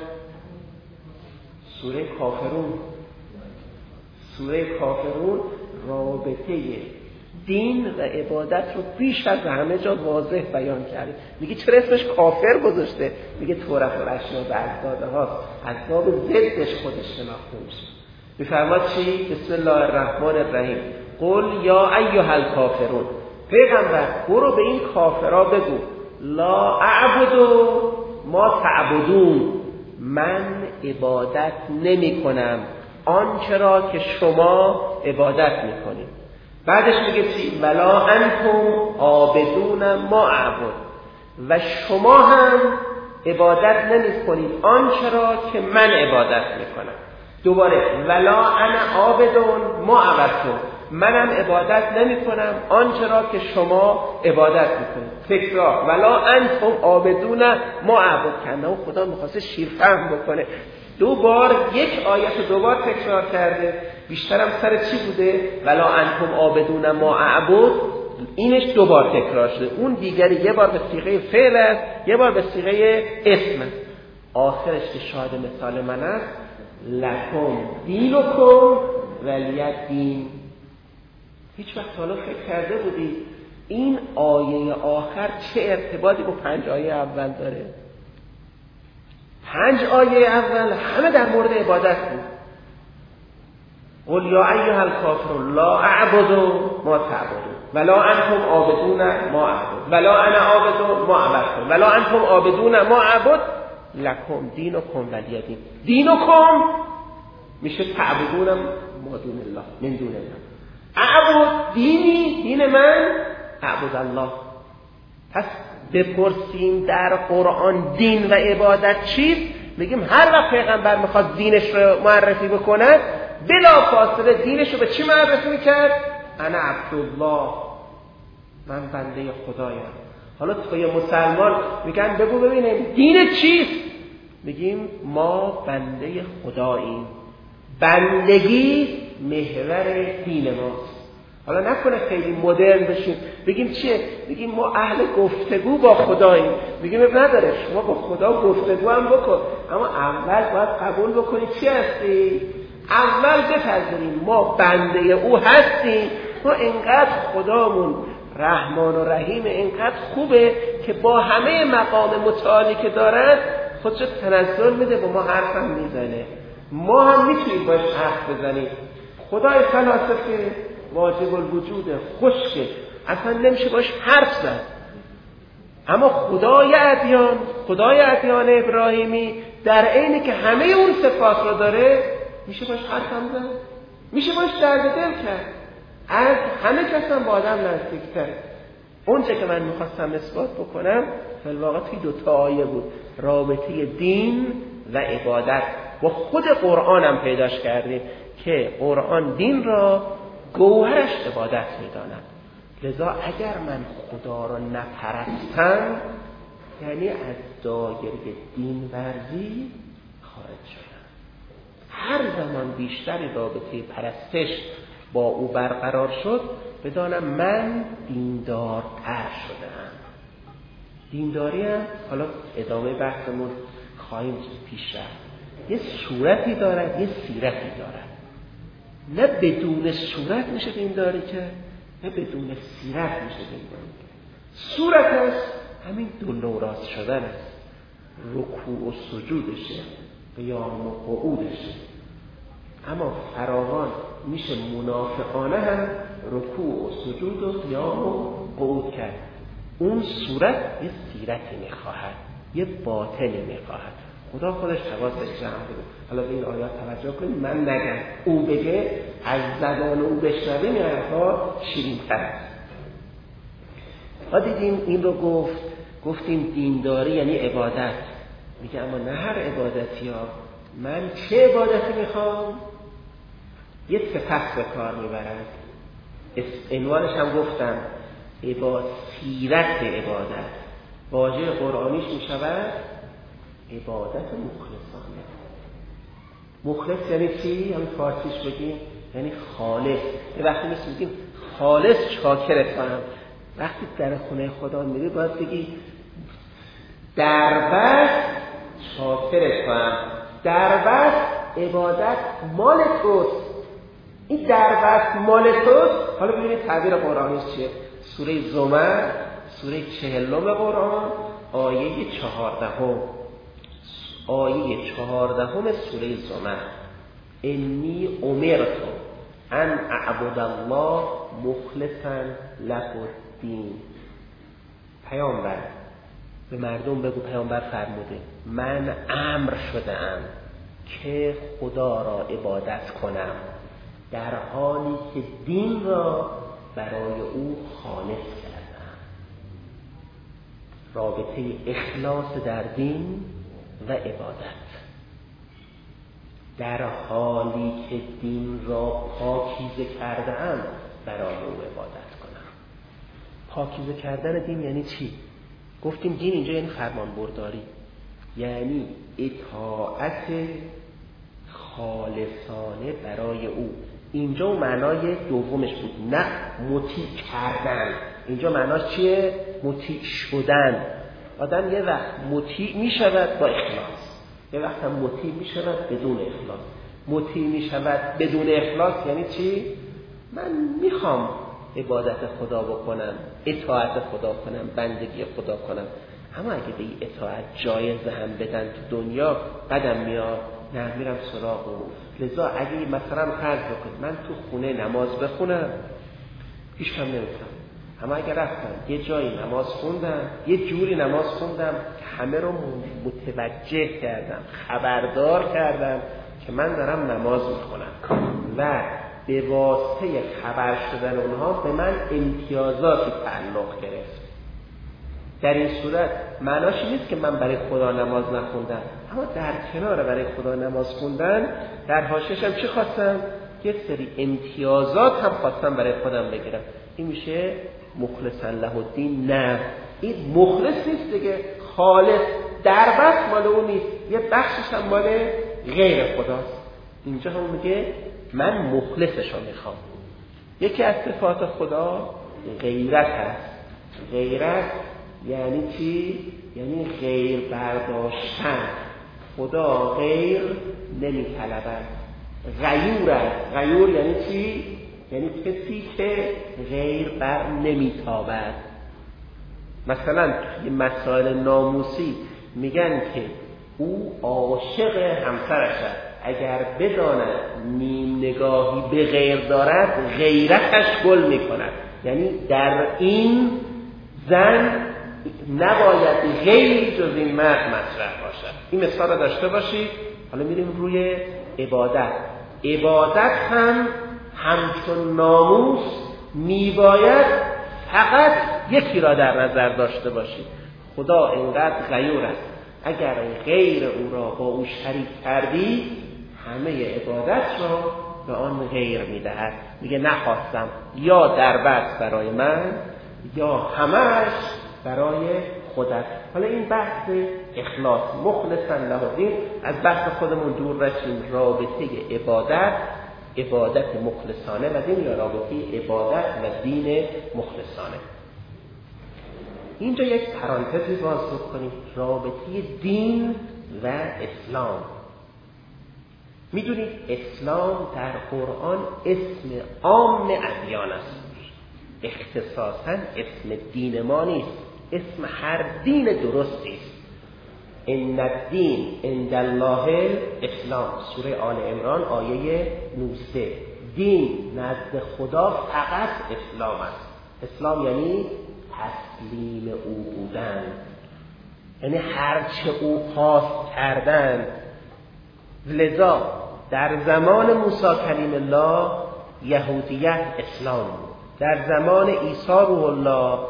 سوره کافرون. سوره کافرون رابطه دین و عبادت رو بیش از همه جا واضح بیان کرده. میگه چرا اسمش کافر گذاشته؟ میگه تورات و اشیاء و اجداده هاست، اسباب ضدش خودش شناخته میشه. میفرماد چی؟ بسم الله الرحمن الرحیم. قل یا ایها الکافرون، پیغمبر برو به این کافرا بگو لا اعبد ما تعبدون، من عبادت نمی کنم آنچه را که شما عبادت میکنید. بعدش میگه چی؟ ولا انتم عابدون ما اعبد، و شما هم عبادت نمی کنید آنچه را که من عبادت میکنم. دوباره ولا انا عابدون ما عبدتم، منم عبادت نمی کنم آنچه را که شما عبادت میکنید. تکرار ولا انتم عابدون ما اعبد. کنه خدا میخواسته شیرفهم بکنه، 2 بار یک آیت رو 2 بار تکرار کرده. بیشترم سر چی بوده؟ ولا انتم عابدون ما اعبد، اینش 2 بار تکرار شده. اون دیگری 1 بار به صیغه فعل است، 1 بار به صیغه اسم. آخرش که شاهد مثال من است لکم دینکم ولی دین. هیچ وقت حالا فکر کرده بودی این آیه آخر چه ارتباطی با 5 آیه اول داره؟ 5 آیه اول همه در مورد عبادت بود. قل یا ایها الکافرون لا اعبد ما تعبدون ولا انتم عابدون ما اعبد ولا انا عابد ما عبدتم ولا انتم عابدون ما اعبد لکم دینکم ولی دین. دینکم میشه تعبدون ما دون الله من دون الله. اعبد دینی، دین من اعبد الله. پس بپرسیم در قرآن دین و عبادت چیست؟ میگیم هر وقت پیغمبر میخواد دینش رو معرفی بکنه بلا فاصله دینش رو به چی معرفی میکرد؟ انا عبدالله، من بنده خدایم. حالا توی مسلمان میگن بگو ببینیم دین چیست؟ میگیم ما بنده خداییم، بندگی محور دین ماست. حالا نکنه خیلی مدرن بشیم بگیم چیه؟ بگیم ما اهل گفتگو با خداییم. میگیم نداره، شما با خدا گفتگو هم بکن، اما اول باید قبول بکنی چی هستی؟ اول بپذیریم ما بنده او هستیم. ما انقدر خدامون رحمان و رحیم، انقدر خوبه که با همه مقام متعالی که دارن خودشو تنزل میده، با ما حرف هم میزنه. ما هم میتونیم باش حرف بزنیم. خدای فلاسفه واجب الوجوده، خشکه، اصلا نمیشه باش حرف زد. اما خدای ادیان ابراهیمی در عینی که همه اون صفات رو داره، میشه باش حرف هم زد، میشه باش درد دل کرد. از همه کس هم با آدم نزدیک‌تره. اون چه که من میخواستم اثبات بکنم فی الواقع توی 2 آیه بود، رابطه دین و عبادت. با خود قرآن هم پیداش کردیم که قرآن دین را گوهرش عبادت میداند. لذا اگر من خدا را نپرستم یعنی از دایره دین ورزی خارج شدم. هر زمان بیشتری رابطه پرستش با او برقرار شد بدانم من دیندارتر شدم. دینداری هم حالا ادامه بحثمون خواهیم پیش رفت، یه صورتی دارد، یه سیرتی دارد. نه بدون صورت میشه دینداری که، نه بدون سیرت میشه دینداری. صورتش همین 2 نوع راست شدن است، رکوع و سجودشه، قیام و قعودشه. اما فراوان میشه منافقانه هم رکوع و سجود و قیام و قعود کرد. اون صورت یه سیرتی میخواهد، یه باطنی میخواهد. خدا خودش حواسش جمع بده. حالا به این آیات توجه کنید، من نگم، او بگه از زبان او بشنویم این حرفا شیرین‌تر است. ما دیدیم این رو گفتیم دینداری یعنی عبادت. میگه اما نه هر عبادتی ها. من چه عبادتی میخوام؟ یه صفت به کار میبرد. عنوانش هم گفتم سیرت عبادت. واژه قرآنیش میشود عبادت مخلصانه. مخلص یعنی چی؟ همین فارسیش بگیم یعنی خالص. یه وقتی میگیم خالص شاکرتم. وقتی در خونه خدا میری باید بگی دربست شاکرتم. دربست عبادت مال توست. این دربست مال توست. حالا ببینید تعبیر قرآنیش چیه؟ سوره زمر، سوره 40 قرآن، آیه 14. آیه 14 سوره زمر، انی امرت ان اعبد الله مخلصا له الدین. پیامبر به مردم بگو، پیامبر فرموده من امر شده‌ام که خدا را عبادت کنم در حالی که دین را برای او خالص کردم. رابطه اخلاص در دین و عبادت. در حالی که دین را پاکیزه کردم برای او عبادت کنم. پاکیزه کردن دین یعنی چی؟ گفتیم دین اینجا یعنی فرمان برداری، یعنی اطاعت خالصانه برای او. اینجا معنای دومش بود، نه مطیع کردن. اینجا معناش چیه؟ مطیع شدن. آدم یه وقت مطیع می شود با اخلاص، یه وقت هم مطیع می شود بدون اخلاص. مطیع می شود بدون اخلاص یعنی چی؟ من میخوام عبادت خدا بکنم، اطاعت خدا کنم، بندگی خدا کنم، اما اگه به این اطاعت جایزه هم بدن تو دنیا بدم میاد، نه میرم سراغ او. لذا اگه مثلا فرض بکنید من تو خونه نماز بخونم هیچ کم نمیکنم، اما اگه رفتم یه جایی نماز خوندم، یه جوری نماز خوندم که همه رو متوجه کردم، خبردار کردم که من دارم نماز میخونم و به واسطه خبر شدن اونها به من امتیازاتی تعلق گرفت، در این صورت معناش نیست که من برای خدا نماز نخوندم، اما در کنار برای خدا نماز خوندن در حاشیه‌شم چی خواستم؟ یه سری امتیازات هم خواستم برای خودم بگیرم. این میشه مخلصا له الدین. نه، این مخلص نیست دیگه، خالص دربست مال اون نیست، یه بخشش هم مال غیر خداست. اینجا هم میگه من مخلصشو میخوام. یکی از صفات خدا غیرت هست. غیرت یعنی چی؟ یعنی غیر برداشتن. خدا غیر نمی طلبد. غیور است. غیور یعنی چی؟ یعنی کسی که غیر بر نمی تابد. مثلا توی مسائل ناموسی میگن که او عاشق همسرش است، اگر بداند نیم نگاهی به غیر دارد غیرتش گل میکند. یعنی در این زن نباید غیر جز این مرد مطرح باشد. این مثال را داشته باشید. حالا میریم روی عبادت. عبادت هم همچون ناموس میباید فقط یکی را در نظر داشته باشید. خدا اینقدر غیور است، اگر غیر او را با او شریک کردی همه عبادت را به آن غیر میدهد. میگه نخواستم یا در بس برای من یا همش برای خودت. حالا این بحث اخلاص، مخلصا له الدین، از بحث خودمون دور رسیم. رابطه عبادت مخلصانه و دین، یا رابطه عبادت و دین مخلصانه. اینجا یک پرانتزی باز کنیم. رابطه دین و اسلام. میدونید اسلام در قرآن اسم عام ادیان است، اختصاصاً اسم دین ما نیست، اسم هر دین درستی است. ان الدین عند الله اسلام، سوره آل عمران آیه 19. دین نزد خدا فقط اسلام است. اسلام یعنی تسلیم او بودن، یعنی هرچه او خواست کردن. لذا در زمان موسی کلیم الله یهودیت اسلام بود، در زمان عیسی روح الله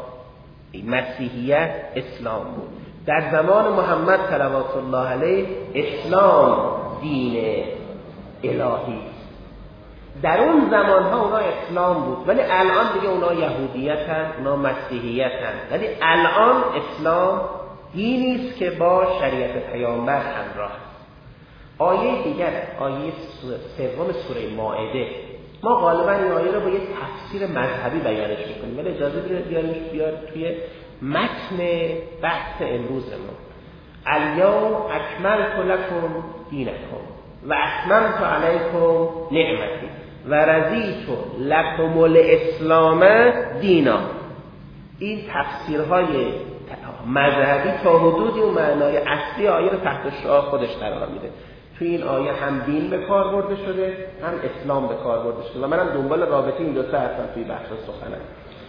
مسیحیت اسلام بود، در زمان محمد صلوات الله علیه اسلام دین الهی. در اون زمانها اونا اسلام بود، ولی الان دیگه اونا یهودیت هست، اونا مسیحیت هست. ولی الان اسلام دینی است که با شریعت پیامبر همراه است. آیه دیگر، آیه 3 سوره مائده، ما غالبا این آیه رو با یک تفسیر مذهبی بیانش میکنیم، ولی اجازه بدید بیار توی متن بحث امروزمون. الیوم اکملت لکم دینکم و اتممت علیکم نعمتی و رضیت لکم الاسلام دینا. این تفسیرهای مذهبی تا حدودی و معنای اصلی آیه رو تحت شعار خودش قرار میده. توی این آیه هم دین به کار برده شده، هم اسلام به کار برده شده و منم دنبال رابطه این دو تا هستم توی بحث سخنم.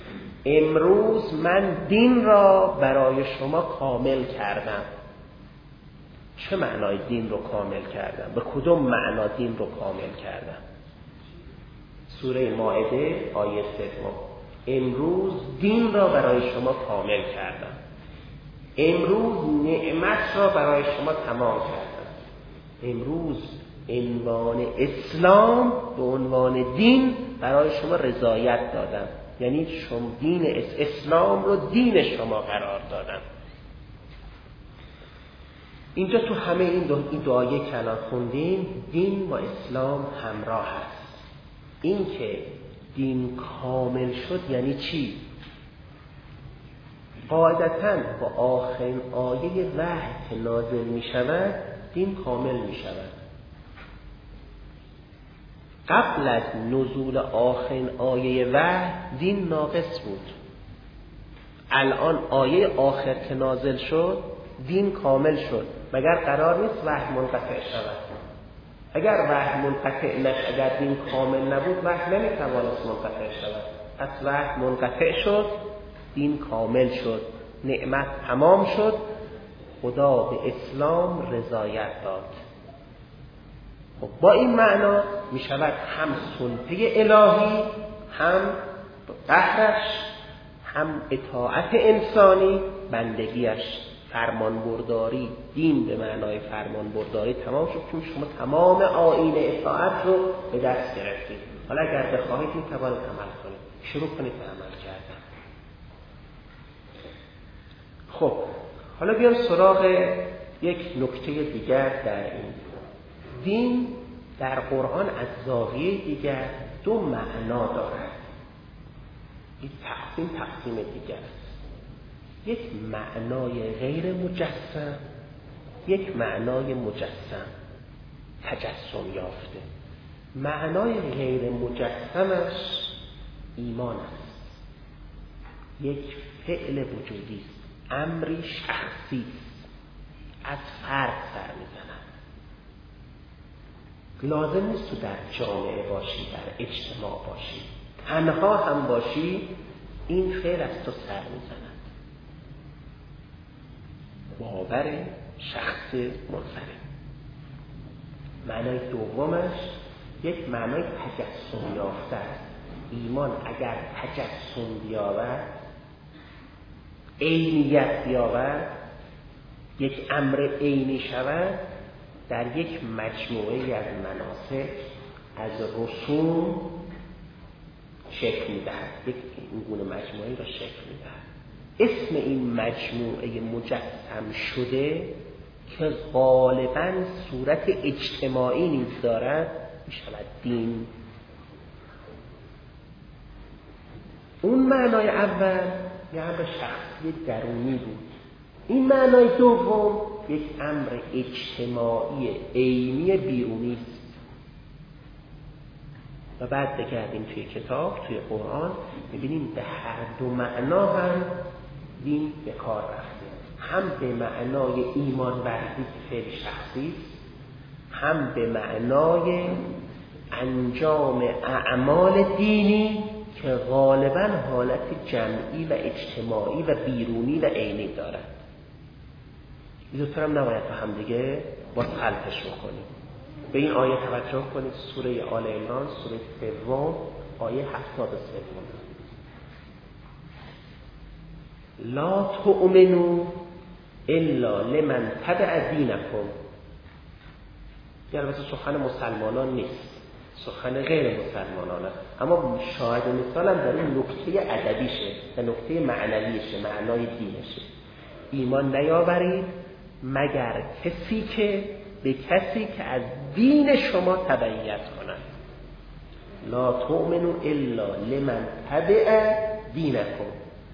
امروز من دین را برای شما کامل کردم. چه معنای دین رو کامل کردم؟ به کدوم معنا دین رو کامل کردم؟ سوره مائده آیه 3. امروز دین را برای شما کامل کردم. امروز نعمت را برای شما تمام کردم. امروز عنوان اسلام به عنوان دین برای شما رضایت دادم. یعنی شما دین اسلام رو دین شما قرار دادم. اینجا تو همه این دو آیه که الان خوندیم دین با اسلام همراه هست. این که دین کامل شد یعنی چی؟ قاعدتاً با آخرین آیه وحی که نازل می شود دین کامل می شود. قبل از نزول آخرین آیه وحی دین ناقص بود. الان آیه آخر که نازل شد دین کامل شد. مگر قرار نیست وحی منقطع شود؟ اگر وحی منقطع نشد، اگر دین کامل نبود وحی نمیتوانست منقطع شود. پس وحی منقطع شد، دین کامل شد، نعمت تمام شد، خدا به اسلام رضایت داد. خب با این معنا می شود هم سلطه الهی، هم قهرش، هم اطاعت انسانی بندگیش، فرمانبرداری. دین به معنای فرمانبرداری تمام شد چون شما تمام آیین اطاعت رو به دست گرفتید. حالا اگر بخواهید می توانید عمل کنید، شروع کنید به عمل کردن. خب حالا بیام سراغ یک نکته دیگر در این دین. در قرآن از زاویه دیگر دو معنا دارد. این تقسیم دیگر است. یک معنای غیر مجسم، یک معنای مجسم تجسم یافته. معنای غیر مجسمش ایمان است، یک فعل وجودی است، امری شخصی است، از فرد سر میزند. لازم نیست تو در جامعه باشی، در اجتماع باشی، تنها هم باشی این فعل از تو سر میزند. باور شخص منفرد. معنای دومش یک معنای تجسم یافته است. ایمان اگر تجسم بیاورد، عینیت بیاورد، یک امر عینی شود، در یک مجموعه از مناسک، از رسوم شکل می‌دهد. یک این گونه مجموعه را شکل می‌دهد. اسم این مجموعه مجسم شده که غالباً صورت اجتماعی نیز دارد می‌شود دین. اون معنای اول یه امر شخصی درونی بود. این معنای دوم یک امر اجتماعی عینی بیرونی است. و بعد بگردیم توی کتاب، توی قرآن، می‌بینیم به هر دو معنا هم دین به کار رفته. هم به معنای ایمان ورزی که فعل شخصی است، هم به معنای انجام اعمال دینی که غالباً حالت جمعی و اجتماعی و بیرونی و عینی دارد. این دوتا هم نباید با هم دیگه باز خلطش بکنیم. به این آیه توجه کنید، سوره آل عمران، سوره 3 آیه 73. لا تؤمنوا الا لمن تبع دینکم. البته سخن مسلمانان نیست، سخن غیر مسلمانان است، اما شاهد مثال هم در این نکته ادبیشه و نکته معنویشه، معنای دینشه. ایمان نیاورید مگر کسی که به کسی که از دین شما تبعیت کند. لا تؤمنوا الا لمن تبع دینکم.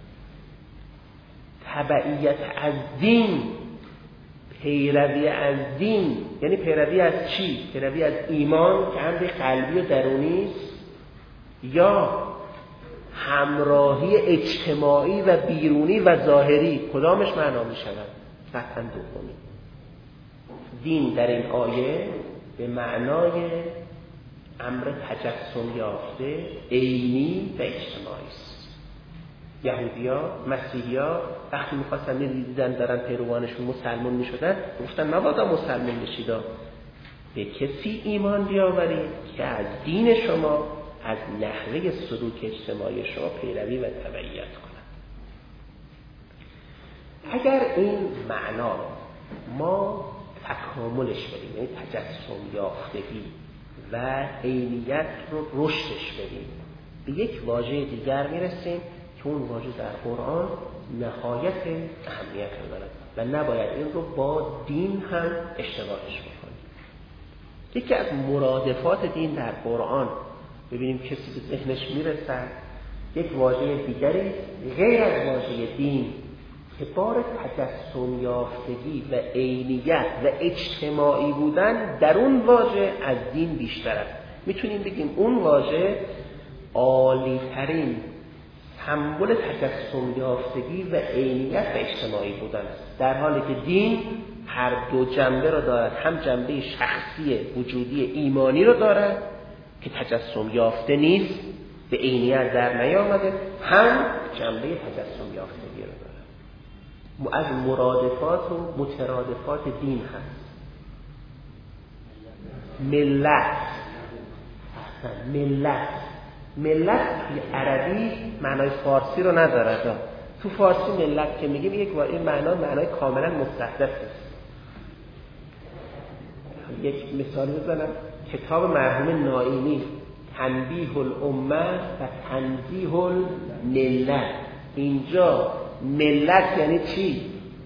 تبعیت از دین، پیروی از دین، یعنی پیروی از چی؟ پیروی از ایمان که امر قلبی و درونی است، یا همراهی اجتماعی و بیرونی و ظاهری؟ کدامش معنا می شود؟ قطعا دومی. دین در این آیه به معنای امر تجسم یافته، عینی و اجتماعی است. یهودی‌ها، مسیحی‌ها وقتی می‌خواستن دیدن دارن پیروانشون مسلمان می‌شدن، گفتن مبادا مسلمان بشید، به کسی ایمان بیاورید که از دین شما، از نحوه سلوک اجتماعی شما پیروی و تبعیت کند. اگر این معنا ما تکاملش بدیم، یعنی تجسم یافتگی و عینیت رو رشدش بدیم، به یک واژه دیگر میرسیم که اون واژه در قرآن نهایت اهمیت دارد و نباید این رو با دین هم اشتباهش بکنیم. یکی از مرادفات دین در قرآن، ببینیم کسی به ذهنش میرسد یک واژه دیگری غیر از واژه دین که بار تجسم یافتگی و عینیت و اجتماعی بودن در اون واژه از دین بیشتر است. میتونیم بگیم اون واژه عالی ترین سمبل تجسم یافتگی و عینیت و اجتماعی بودن است، در حالی که دین هر دو جنبه را دارد. هم جنبه شخصی وجودی ایمانی را دارد که تجسم یافته نیست، به عینیت در نیامده، هم جنبه تجسم یافتگی را دارد. از مرادفات و مترادفات دین هست. ملت توی عربی معنای فارسی رو ندارد. تو فارسی ملت که میگیم این معنای کاملا مستحدث است. یک مثال بزنم، کتاب مرحوم نائینی تنبیه الامه و تنزیه الملت. اینجا ملت یعنی چی؟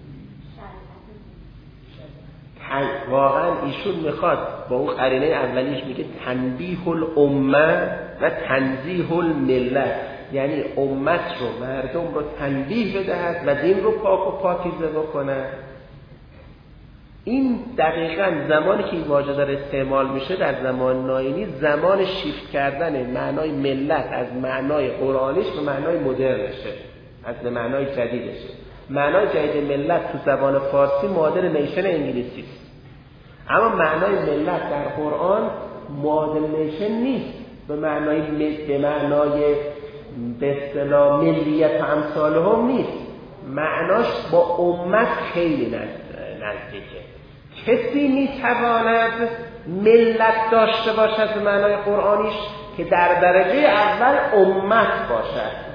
واقعا ایشون میخواد با اون قرینه اولیش میگه تنبیه الامه و تنزیه الملت، یعنی امت رو، مردم رو تنبیه بدهد و دین رو پاک و پاکیزه بکنه. این دقیقاً زمانی که این واژه داره استعمال میشه در زمان ناینی، زمان شیفت کردن معنای ملت از معنای قرآنیش به معنای مدرنشه، از معنای جدیدشه. معنای جدید ملت تو زبان فارسی مادر نیشن انگلیسی است، اما معنای ملت در قرآن مادر نیشن نیست، به معنای به اصطلاح ملیت و امثالهم نیست. معناش با امت خیلی نزدیکه. کسی میتواند ملت داشته باشد به معنای قرآنیش که در درجه اول امت باشد.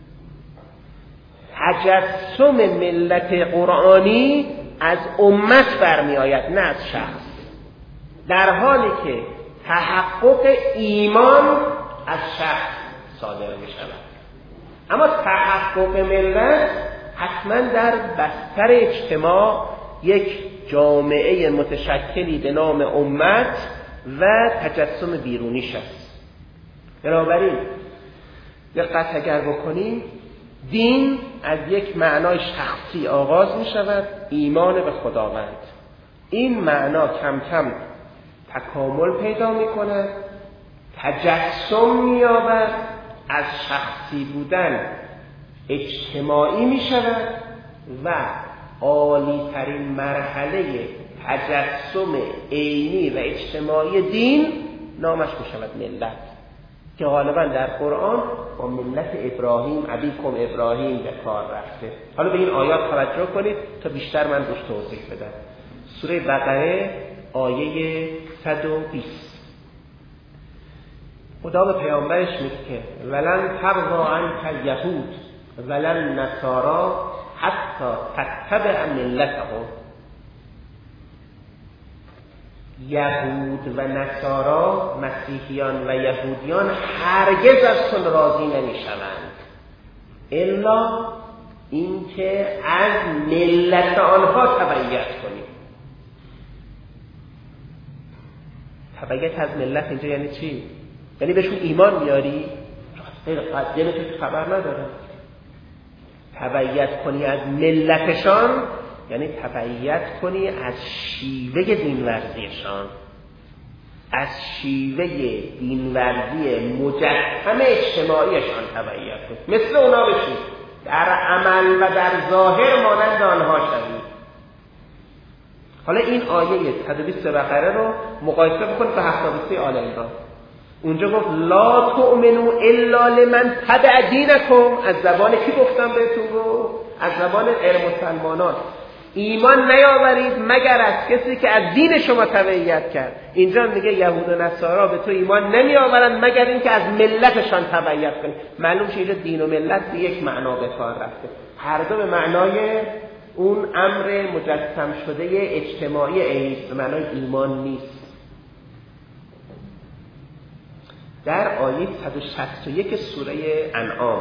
تجسم ملت قرآنی از امت برمی آید، نه از شخص، در حالی که تحقق ایمان از شخص صادر می شود. اما تحقق ملت حتما در بستر اجتماع یک جامعه متشکلی به نام امت و تجسم بیرونیش است. بنابراین دقت اگر بکنیم، دین از یک معنای شخصی آغاز می شود، ایمان به خداوند. این معنا کم کم تکامل پیدا می کند، تجسم می یابد، از شخصی بودن اجتماعی می شود و عالی ترین مرحله تجسم عینی و اجتماعی دین نامش می شود ملت، که غالبا در قرآن با ملت ابراهیم، ابیکم ابراهیم به کار رفته. حالا به این آیات توجه کنید تا بیشتر من روش توضیح بدم. سوره بقره آیه 120 خدا به پیامبرش میگه که ولن ترضی عنک الیهود ولن نصارا حتی تتبع ملتهم. یهود و نصارا، مسیحیان و یهودیان هرگز از تو راضی نمیشوند الا اینکه از ملت آنها تبعیت کنی. تبعیت از ملت اینجا یعنی چی؟ یعنی بهشون ایمان میاری؟ دل تو خبر نداره. تبعیت کنی از ملتشان یعنی تبعیت کنی از شیوه دینورزیشان، از شیوه دینورزی مجسم اجتماعیشان تبعیت کنی، مثل اونا بشی، در عمل و در ظاهر مانند آنها شوی. حالا این آیه 120 بقره رو مقایسه بکنید با 73 آل عمران. اونجا گفت لا تؤمنوا الا لمن تبع دینکم. از زبان کی گفتم بهتون رو؟ از زبان غیر مسلمانان. ایمان نیاورید مگر از کسی که از دین شما تبعیت کرد. اینجا میگه یهود و نصارا به تو ایمان نمیآورند مگر اینکه از ملتشان تبعیت کنی. معلوم شده دین و ملت به یک معنا به کار رفته، هر دو به معنای اون امر مجسم شده اجتماعی عینی، به معنای ایمان نیست. در آیه 161 سوره انعام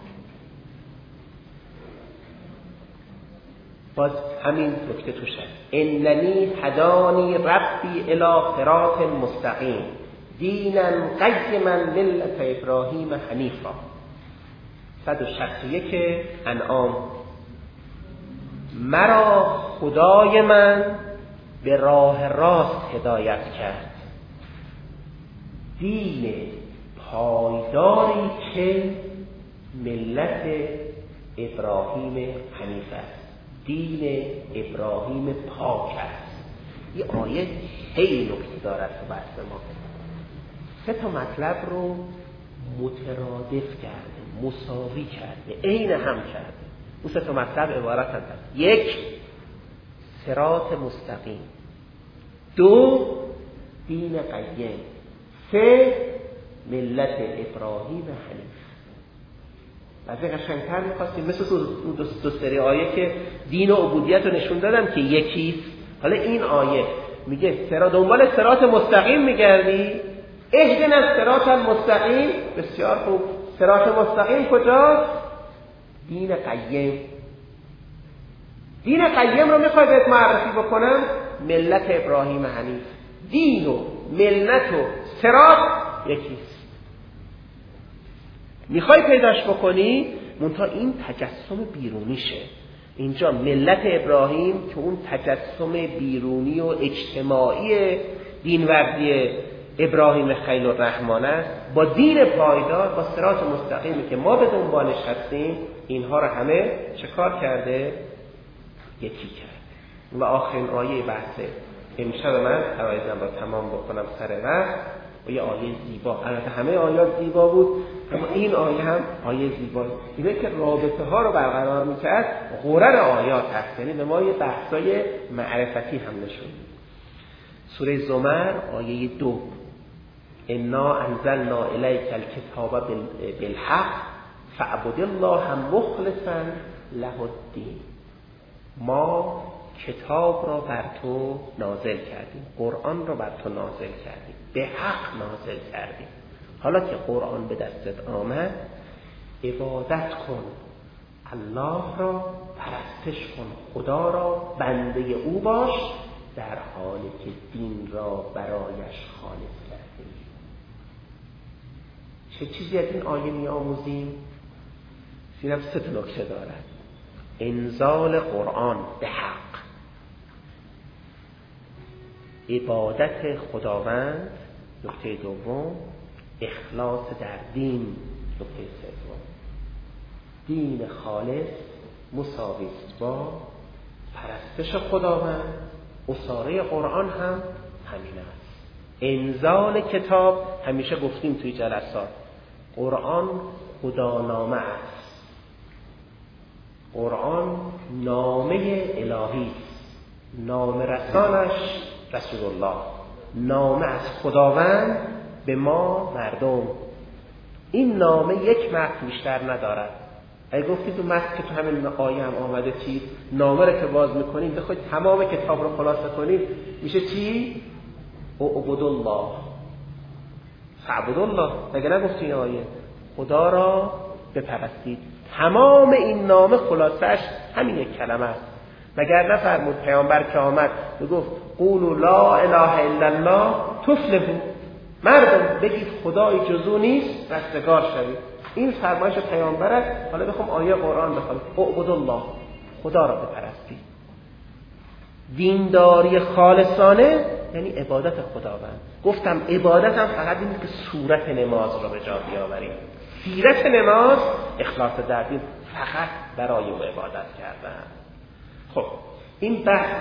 باز همین نکته توش هست. اننی هدانی ربی الی صراط مستقیم دینا قیما ملت ابراهیم حنیفا. 161 انعام. مرا خدای من به راه راست هدایت کرد، دین پایداری که ملت ابراهیم حنیف است، دین ابراهیم پاک است. این آیه خیلی نکته دارد تو بحث ما. 3 تا مطلب رو مترادف کرده، مساوی کرده، عین هم کرده. اون 3 تا مطلب عبارتند از 1 صراط مستقیم، 2 دین قیم، 3 ملت ابراهیم حنیف. بعضی قشنگتر می‌خواستیم مثل دو سری آیه که دین و عبودیت رو نشون دادم که یکیست. حالا این آیه میگه دنبال صراط مستقیم میگردی، اهدنا الصراط المستقیم. بسیار خوب، صراط مستقیم کجاست؟ دین قیم. دین قیم رو میخوای بهت معرفی بکنم؟ ملت ابراهیم حنیف. دین و ملت و صراط یکیست. میخوای پیداش بکنی، منتها این تجسم بیرونیشه. اینجا ملت ابراهیم که اون تجسم بیرونی و اجتماعی دینوردی ابراهیم خلیل الرحمن است، با دین پایدار، با صراط مستقیمی که ما به دنبالش هستیم، اینها رو همه چه کار کرده؟ یکی کرده. و آخرین آیه بحث امشب من عرایزم را تمام بکنم سر وقت و یه آیه زیبا. البته همه آیات زیبا بود، اما این آیه هم آیه زیبایی، اینه که رابطه ها رو برقرار میکرد. غرر آیات هست، یعنی به ما یه بحثای معرفتی هم نشون. سوره زمر آیه 2: انا انزلنا الیک الکتاب بالحق فاعبد الله مخلصا له الدین. ما کتاب را بر تو نازل کردیم، قرآن را بر تو نازل کردیم، به حق نازل کردیم. حالا که قرآن به دستت آمد، عبادت کن، الله را پرستش کن، خدا را بنده او باش، در حالی که دین را برایش خالص کردیم. چه چیزی از این آیه می آموزیم؟ اینم 3 نکته دارد. انزال قرآن به حق، عبادت خداوند، نکته دوم اخلاص در دین، نکته سوم. دین خالص مساوی است با پرستش خداوند. اصاره قرآن هم همین است. انزال کتاب، همیشه گفتیم توی جلسات، قرآن خدانامه است. قرآن نامه الهی است، نام رسانش رسول الله، نامه از خداوند به ما مردم. این نامه یک متن بیشتر ندارد. اگه گفتید تو متن که تو همین آیه هم آمده چی، نامه رو که باز میکنید بخواید تمام کتاب رو خلاصه کنید، میشه چی؟ اعبد الله، فاعبد الله. اگه نگفتی این آیه خدا را بپرستید، تمام این نامه خلاصش همین یک کلمه است. مگر نفرمود پیامبر که آمد گفت قولوا لا اله الا الله تفلحوا، مردم بگید خدای جز او نیست رستگار شوید. این فرمایش پیامبر است. حالا بخوام آیه قرآن بخونم، اعبد الله، خدا را بپرستید. دینداری خالصانه یعنی عبادت خداوند. گفتم عبادت هم فقط این که صورت نماز را به جا بیاوریم. سیرت نماز اخلاص در دین، فقط برای او عبادت کردن. خب این بحث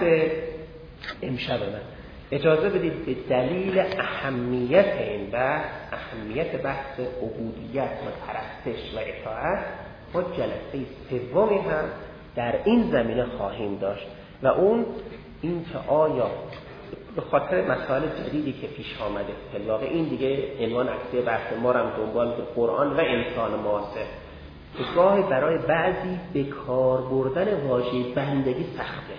امشب من. اجازه بدید به دلیل اهمیت این بحث، اهمیت بحث عبودیت و پرستش و اطاعت، ما جلسه سومی هم در این زمینه خواهیم داشت و اون این که آیا به خاطر مسائل جدیدی که پیش آمده، طلاق این دیگه عنوان اصلی بحث ما رو دنبال قرآن و انسان معاصر، گاهی برای بعضی به کار بردن واژه بندگی سخته.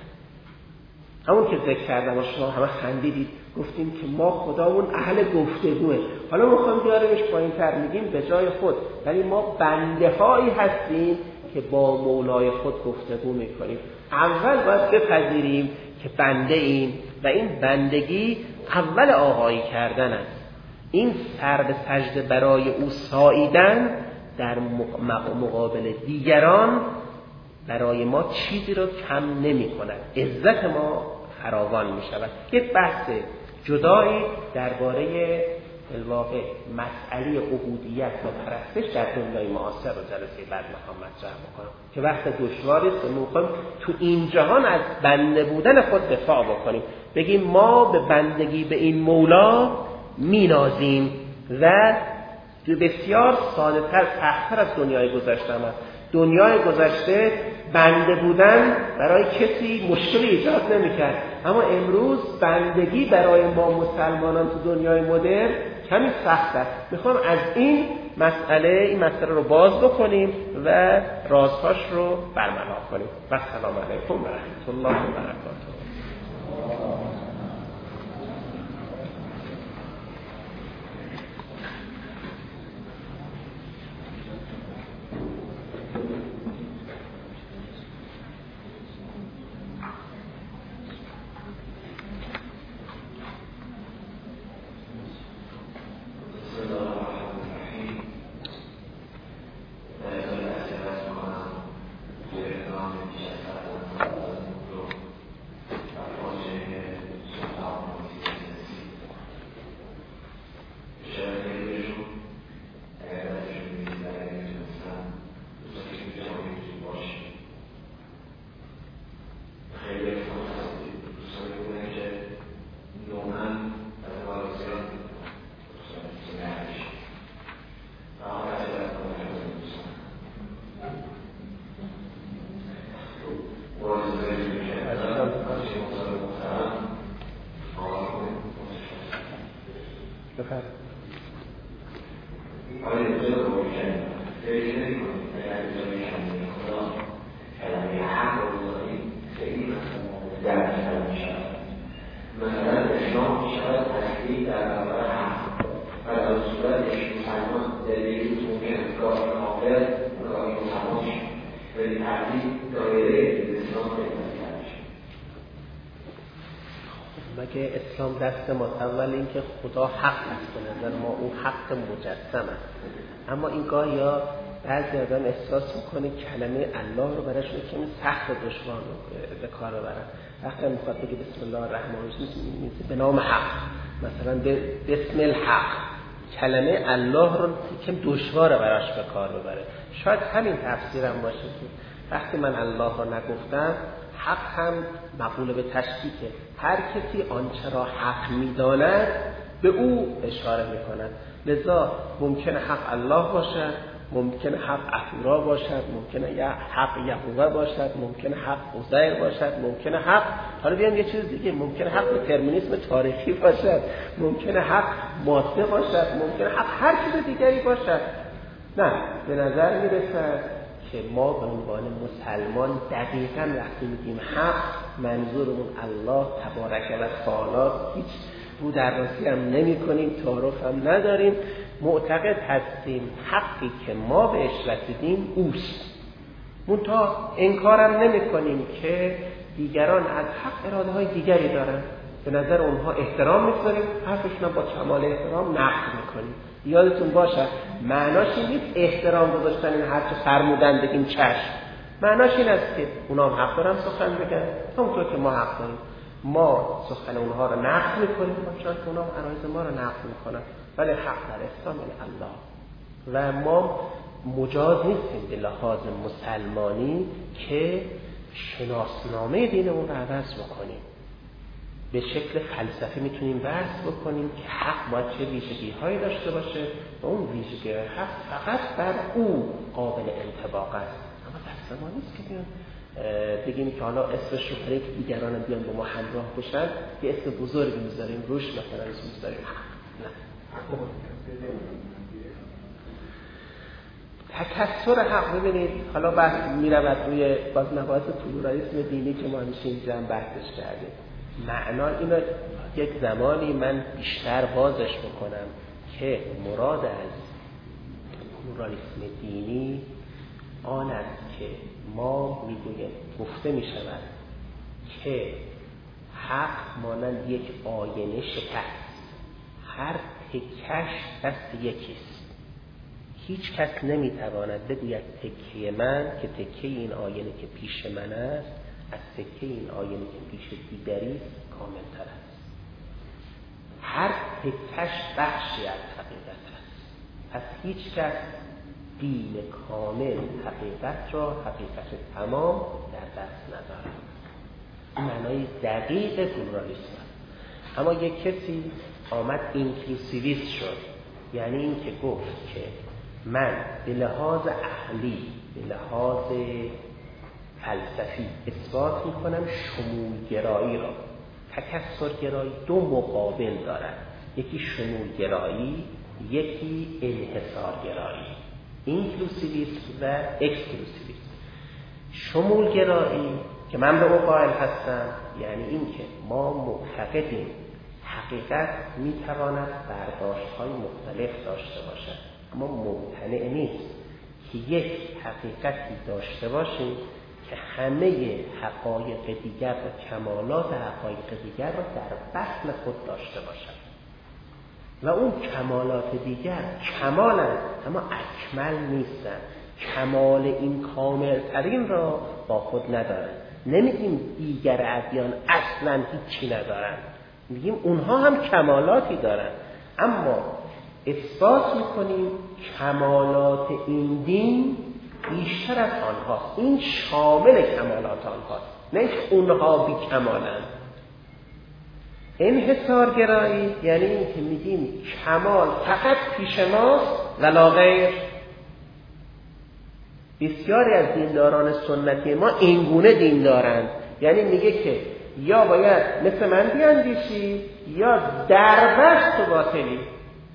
همون که ذکر کردم و شما همه خندیدید، گفتیم که ما خدامون اهل گفتگوه. حالا میخوایم بیاریمش پایین‌تر، میگیم به جای خود، ولی ما بنده هایی هستیم که با مولای خود گفتگو میکنیم. اول باید بپذیریم که بنده ایم و این بندگی اول آقایی کردن است. این سر به سجده برای او ساییدن در مقابل دیگران برای ما چیزی رو کم نمی کند، عزت ما فراوان می شود. یک بحث جدایی درباره الواقع مسئله عبودیت و پرستش در دنیای معاصر رو جلسه بعد میخوام مطرح بکنم که وقت دشواری است. میخوایم تو این جهان از بنده بودن خود دفاع بکنیم، بگیم ما به بندگی به این مولا مینازیم و بسیار ساده‌تر، سخت‌تر از دنیای گذشته است. دنیای گذشته بنده بودن برای کسی مشکلی ایجاد نمی‌کرد، اما امروز بندگی برای ما مسلمانان تو دنیای مدرن کمی سخت است. میخوام از این مسئله رو باز بکنیم و رازهاش رو برملا کنیم. و السلام علیکم و رحمت الله و برکاته. بفرمایید. آیا بزرگ روشن فکر نمی‌کنید اگر روشن خدا کلمه حق رو بذارید خیلی مثلا درک نمی‌شود. مثلا اسلام می‌شود تصدیق در برابر حق و در صورتش مسلمان دلیل ممکن گاهی کافر گاهی مسلمان شد ولی تردید دایره اسلام نمی‌شود. مگه اسلام دست ما اول اینکه خدا حق است، به نظر ما او حق مجسم است. اما این گاهی ها بعضی آدم احساس میکنه کلمه الله رو برایش کمی سخت و دشوار به کار ببرن. وقتی میخواد بگه بسم الله الرحمن الرحیم به نام حق، مثلا بسم الحق، کلمه الله رو کم دشواره براش به کار ببره. شاید همین تفسیرم باشه که وقتی من الله رو نگفتم، حق هم مقوله به تشبیهه. هر کسی آنچه را حق می‌داند به او اشاره می‌کند. لذا ممکنه حق الله باشد، ممکنه حق اهورا باشد، ممکنه حق یهوه باشد، ممکنه حق عزیر باشد، ممکنه حق، حالا بیام یه چیز دیگه، ممکنه حق دترمینیسم تاریخی باشد، ممکنه حق ماده باشد، ممکنه حق هر چیز دیگری باشد. نه، به نظر میرسد که ما به عنوان مسلمان دقیقاً وقتی میگیم حق، منظورمون الله تبارک و تعالی، هیچ رو درواسی هم نمی کنیم، تعارف هم نداریم، معتقد هستیم حقی که ما بهش رسیدیم اوست. منتها انکارم نمی کنیم که دیگران از حق اراده های دیگری دارن، به نظر اونها احترام می‌ذاریم، حرفشون با کمال احترام نقد می‌کنیم. یادتون باشه معناش این نیست احترام گذاشتن این هر چه فرمودن بگیم چشم. معناش این است که اونا هم حق دارن سخن بگن، همونطور که ما حق داریم. ما سخن اونها رو نقد می‌کنیم، چون اونا هم عرایض ما رو نقد می‌کنن. ولی حق در اسلام این الله و ما مجاز نیستیم به لحاظ مسلمانی که شناسنامه دینمون رو عوض بکنیم. به شکل فلسفی میتونیم بحث بکنیم که حق باید چه ویژگی‌هایی داشته باشه و اون ویژگی‌های حق فقط بر او قابل انطباق است. اما دست ما نیست که بیان بگیم که حالا اسمش رو برای که دیگران بیان با ما همراه بشن یه اسم بزرگی میذاریم روش، مثلا اسم میذاریم حق. نه، تکثر حق. ببینید حالا بحث میرود روی باز مباحث پلورالیسم دینی که ما همیشه اینجا هم بحثش کردیم. معنا اینو یک زمانی من بیشتر بازش بکنم که مراد از پلورالیسم دینی آن است که ما میگویم گفته میشود که حق مانند یک آینه شکست، هر تکش دست یکیست. هیچ کس نمیتواند بگوید تکه من که تکه این آینه که پیش من است از تکه این آینه که پیش دیگری کاملتر است. هر تکش بخشی از حقیقت است. پس هیچ کس دین کامل حقیقت را، حقیقت تمام در دست ندارد. این معنای دقیق پلورالیسم است. اما یک کسی آمد اینکلوسیویست شد، یعنی این که گفت که من به لحاظ اهلی، به لحاظ فلسفی اثبات میکنم شمولگرایی را. تکثرگرایی دو مقابل دارد، یکی شمولگرایی، یکی انحصارگرایی، اینکلوسیویسم و اکسکلوسیویسم. شمولگرایی که من به او قائل هستم یعنی این که ما معتقدیم حقیقت میتواند برداشت‌های مختلف داشته باشد، اما ممتنع نیست که یک حقیقتی داشته باشیم که همه حقایق دیگر و کمالات حقایق دیگر را در بطن خود داشته باشد و اون کمالات دیگر کمالند اما اکمل نیستند. کمال این کامل ترین را با خود ندارند. نمیگیم دیگر ادیان اصلا هیچی ندارند، میگیم اونها هم کمالاتی دارند، اما اثبات میکنیم کمالات این دین بیشتر از آنهاست. این شامل کمالات آنهاست، نه اینکه اونها بی کمالند. انحصارگرایی یعنی این که میگیم کمال فقط پیش ماست ولا غیر. بسیاری از دینداران سنتی ما اینگونه دین دارند، یعنی میگه که یا باید مثل من بیاندیشی یا دربست و باطلی.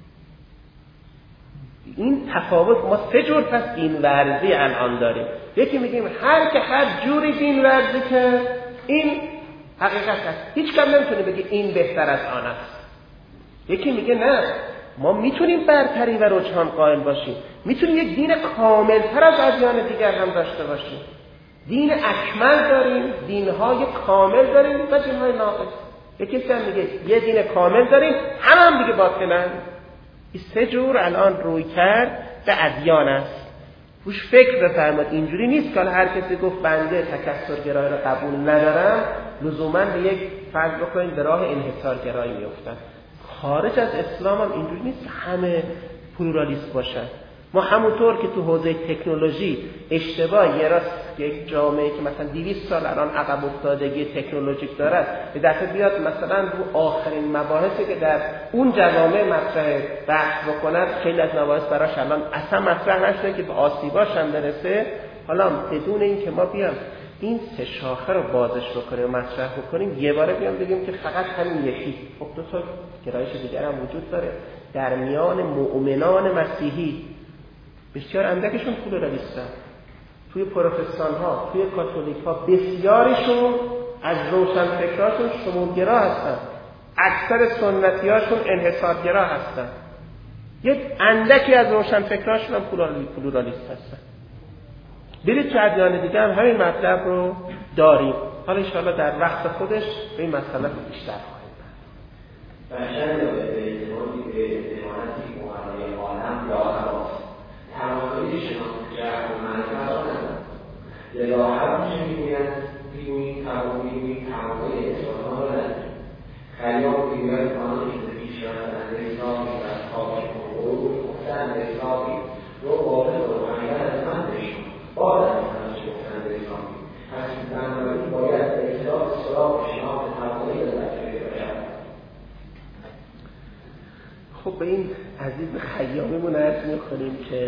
این تفاوت، ما 3 جور پس دین ورزی الان داریم. یکی میگیم هر که هر جوری دین ورزی که این حقیقت هست، هیچ کم نمیتونه بگه این بهتر از آن است. یکی میگه نه، ما میتونیم برتری و رجحان قائل باشیم، میتونیم یک دین کاملتر از ادیان دیگر هم داشته باشیم. دین اکمل داریم، دینهای کامل داریم و دینهای ناقص. یکی هم میگه یه دین کامل داریم، هم دیگه باطلن. این 3 جور الان روی کرد به ادیان است. روش فکر بفرماد. اینجوری نیست که هر کسی گفت بنده تکثرگرایی رو قبول ندارم لزوما به یک فرض بکنیم به راه انحصارگرایی میافتن. خارج از اسلام هم اینجوری نیست همه پلورالیست باشن. ما همونطور که تو حوزه تکنولوژی اشتباه یه راست یک جامعه که مثلا 200 سال الان عقب افتادگی تکنولوژیک داره به دفعه بیاد مثلا رو آخرین مباحثی که در اون جوامع مطرح بحث بکند، خیلی از مباحث براش الان اصلا مطرح نشده که به آسیباش هم برسه. حالا بدون این که ما بیام این 3 شاخه رو بازش بکنیم و مطرح بکنیم، یه باره بیام بگیم که فقط همین یکی. خب 2 تا گرایش دیگر هم وجود داره. در میان مؤمنان مسیحی بسیار اندکشون پلورالیستن، توی پروتستان ها، توی کاتولیک ها بسیاریشون از روشنفکراشون شمولگرا هستن، اکثر سنتی هاشون انحصارگرا هستن، یک اندکی از روشنفکراشون هم پلورالیست هستن. برید تو ادیان دیگه هم همین مطلب رو داریم. حالا انشاءالله در وقت خودش به این مسئله بیشتر خواهیم برد. بشر به اعتمادی به اعتمادی مقرای عالم یا حواس تمامی شناخت جهت و معرفت را ندارد. لذا هر چه میگویند تمامی انسانها را ندارد. خیام میگوید آنان که به پیشرفت اندرسامی و تاقش مقرور گفته اندرسامی رو وارد و حقیقت از من بشون بعد از همش گفته اندرسامی. پس بنابراین باید به اطلاع سراغ شناخت تمامی لذت پیدا شود. خب به این عزیز خیامیمون عرض می‌کنیم که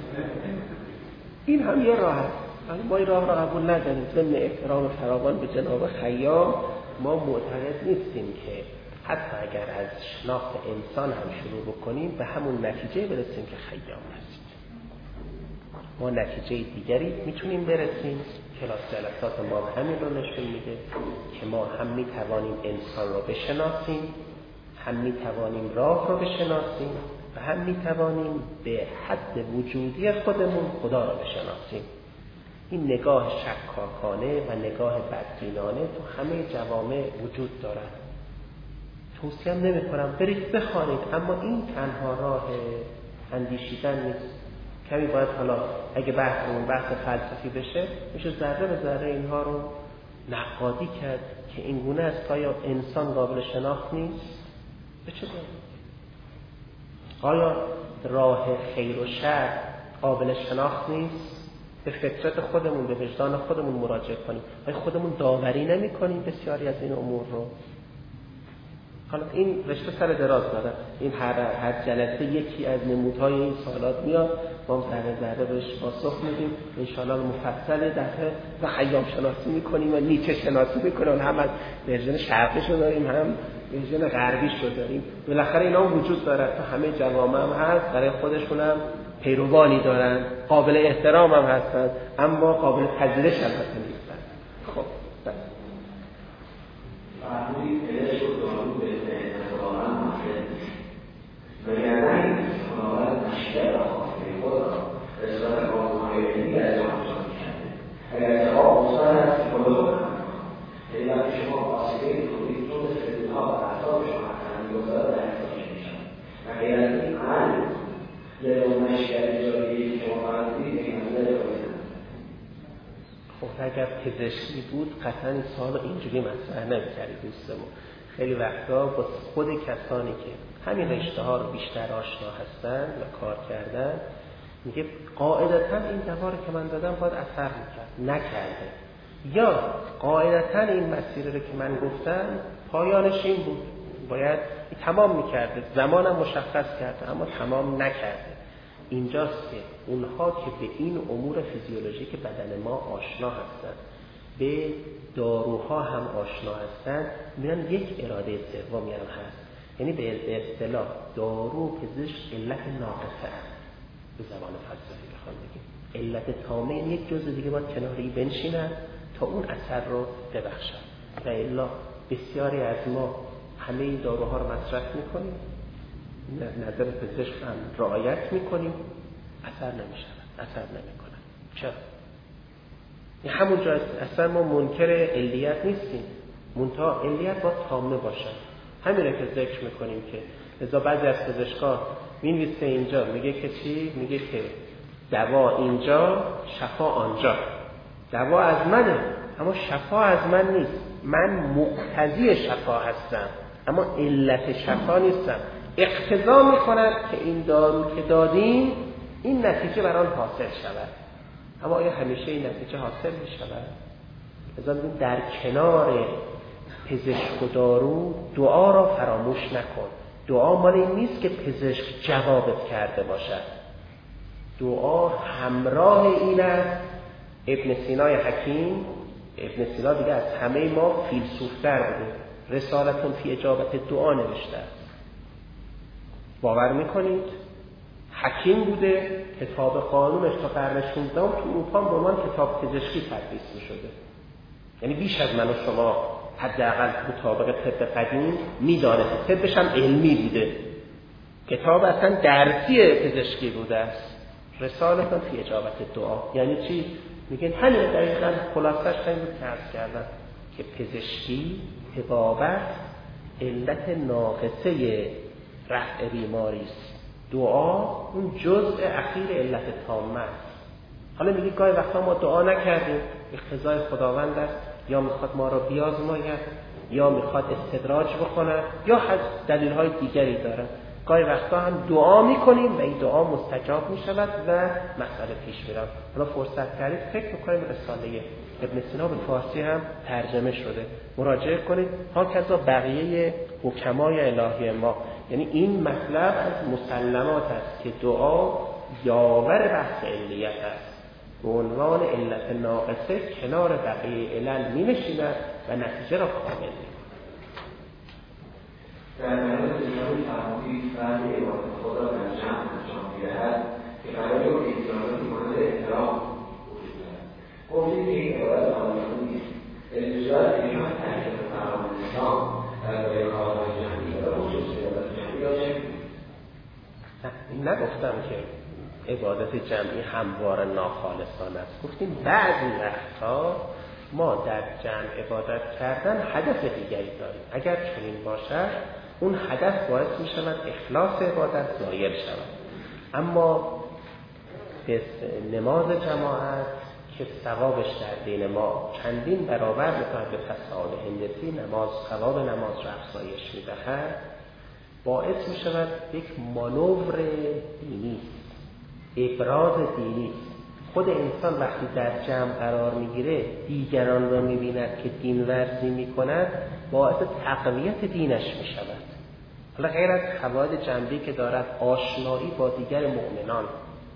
این هم یه راه است. ما این راه را قبول نداریم. ضمن احترام فراوان به جناب خیام ما معتقد نیستیم که حتی اگر از شناخت انسان هم شروع بکنیم به همون نتیجه برسیم که خیام هست. ما نتیجه دیگری میتونیم برسیم. کلاس جلسات ما همین رو نشون میده که ما هم میتوانیم انسان رو بشناسیم، هم میتوانیم راه رو بشناسیم و هم میتوانیم به حد وجودی خودمون خدا رو بشناسیم. این نگاه شکاکانه و نگاه بدبینانه تو همه جوامع وجود دارد. توصیه نمی کنم برید بخوانید، اما این تنها راه اندیشیدن نیست. کمی باید حالا اگه بحث فلسفی بشه میشه ذره به ذره اینها رو نقادی کرد که این گونه است. آیا انسان قابل شناخت نیست؟ به چه دلیل؟ آیا راه خیر و شر قابل شناخت نیست؟ به فطرت خودمون، به وجدان خودمون مراجعه کنیم. آیا خودمون داوری نمی کنیم بسیاری از این امور رو؟ حالا این رشته سر دراز داره. این هر جلسه یکی از نمودهای این سوالات میاد، ما ذره ذره بهش پاسخ میدیم. ان شاءالله مفصل دفعه و خیام شناسی میکنیم و نیچه شناسی میکنیم. هم از ورژن شرقیش رو داریم، هم ورژن غربیش رو داریم. بالاخره اینا هم وجود داره، تو همه جوامع هم هست، برای خودشون هم پیروانی دارن، قابل احترام هم هستن، اما قابل پذیرش هم نیستن. خب فرمودید علش و دارو به اعتبارا مفرد نیست. وگرنه این خداوند مشکل را خواسته خود را رسالت آزمای علمی از آنجا می‌کرده. اگر جواب مثبت است خدا رو هم یعنی وقتی شما واسطه تولید جون سلول‌ها و اعصاب شما حتما می‌گذارد در احساس می‌شود. و غیر از این عمل لذا مشکل اجرایی که شما فرمودید این عمل رو خب اگر پزشکی بود قطعا این سوال اینجوری مطرح نمی‌کردید دوستمون. خیلی وقتا با خود کسانی که همین رشته ها رو بیشتر آشنا هستن و کار کردن میگه قاعدتاً این دواره که من دادم باید اثر میکرد، نکرده. یا قاعدتاً این مسیر رو که من گفتم پایانش این بود، باید تمام میکرده، زمانم مشخص کرده اما تمام نکرده. اینجاست که اونها که به این امور فیزیولوژیک بدن ما آشنا هستند، به داروها هم آشنا هستند، میرن یک اراده سومی هم هست. یعنی به اصطلاح دارو پزشک علت ناقصه است. به زبان فلسفی بخوام بگیم. علت تامه این یک جزء دیگه باید کناری بنشینن تا اون اثر رو ببخشن. و الا بسیاری از ما همه این داروها رو مصرف میکنیم، نظر پزشک هم رعایت میکنیم، اثر نمیکنن. چرا؟ این همون جا اصلا ما منکر علیت نیستیم، منتها علیت باید تامه باشن. همین رو که ذکر میکنیم که لذا بعضی از پزشکان می‌نویسه اینجا میگه که چی؟ میگه که دوا اینجا شفا آنجا. دوا از منه اما شفا از من نیست. من مقتضی شفا هستم اما علت شفا نیستم. اقتضا میکنن که این دارو که دادیم این نتیجه برای حاصل شود، اما آیا همیشه این نتیجه حاصل میشود؟ لذا میگیم در کنار پزشک و دارو دعا را فراموش نکن. دعا مال این نیست که پزشک جوابت کرده باشد، دعا همراه این است. ابن سینای حکیم، ابن سینا دیگه از همه ما فیلسوفتر بوده، رسالتون فی اجابت دعا نوشته است. باور میکنید؟ حکیم بوده، کتاب قانونش تا قرن 16 تو اروپا به عنوان کتاب پزشکی تدریس میشده. یعنی بیش از من و شما حداقل مطابق طب قدیم میدانست. طبش هم علمی بوده، کتاب اصلا درسی پزشکی بوده است. رسالتون فی اجابت دعا یعنی چی؟ میگن همین دقیقاً خلاصش همین رو که عرض کردم که پزشکی طبابت علت ناقصه رفع بیماری است، دعا اون جزء اخیر علت تامه است. حالا میگه گاهی وقتا ما دعا نکردیم، اقتضای خداوند است، یا میخواد ما را بیازماید، یا میخواد استدراج بکنه، یا دلیل‌های دیگری داره. گاهی وقتا هم دعا میکنیم و این دعا مستجاب میشود و مسئله پیش میرود. حالا فرصت کردید فکر میکنیم رساله ابن سینا به فارسی هم ترجمه شده، مراجعه کنید. هاکذا بقیه حکمای الهی ما. یعنی این مطلب از مسلمات است که دعا یاور بحث علیت است، به عنوان علت ناقصه کنار بقیه علل می‌نشیند و نتیجه را کامل می‌کند. در مورد دیگری فرمودید بعد عبادت خدا در جمع انجام می‌دهد که برای او امکاناتی مانند احترام وجود دارد. گفتید که این عبادت آنجا نیست. التجار نمی‌خواهد تحکیم فرمان اسلام برای کارهای جمعی و خصوص عبادت جمعی را چه می‌کنید؟ نگفتم که عبادت جمعی همواره ناخالصانه است. گفتیم بعضی وقتها ما در جمع عبادت کردن هدف دیگری داریم. اگر چنین باشد اون هدف باعث می شود اخلاص عبادت زایل شود. اما نماز جماعت که ثوابش در دین ما چندین برابر می‌کند به فساد هندسی، ثواب نماز را افزایش می‌دهد، باعث می شود یک مانور دینی، ابراز دینی. خود انسان وقتی در جمع قرار میگیره دیگران را میبیند که دین ورزی میکند، باعث تقویت دینش میشود. حالا غیر از فواید جنبی که دارد، آشنایی با دیگر مؤمنان،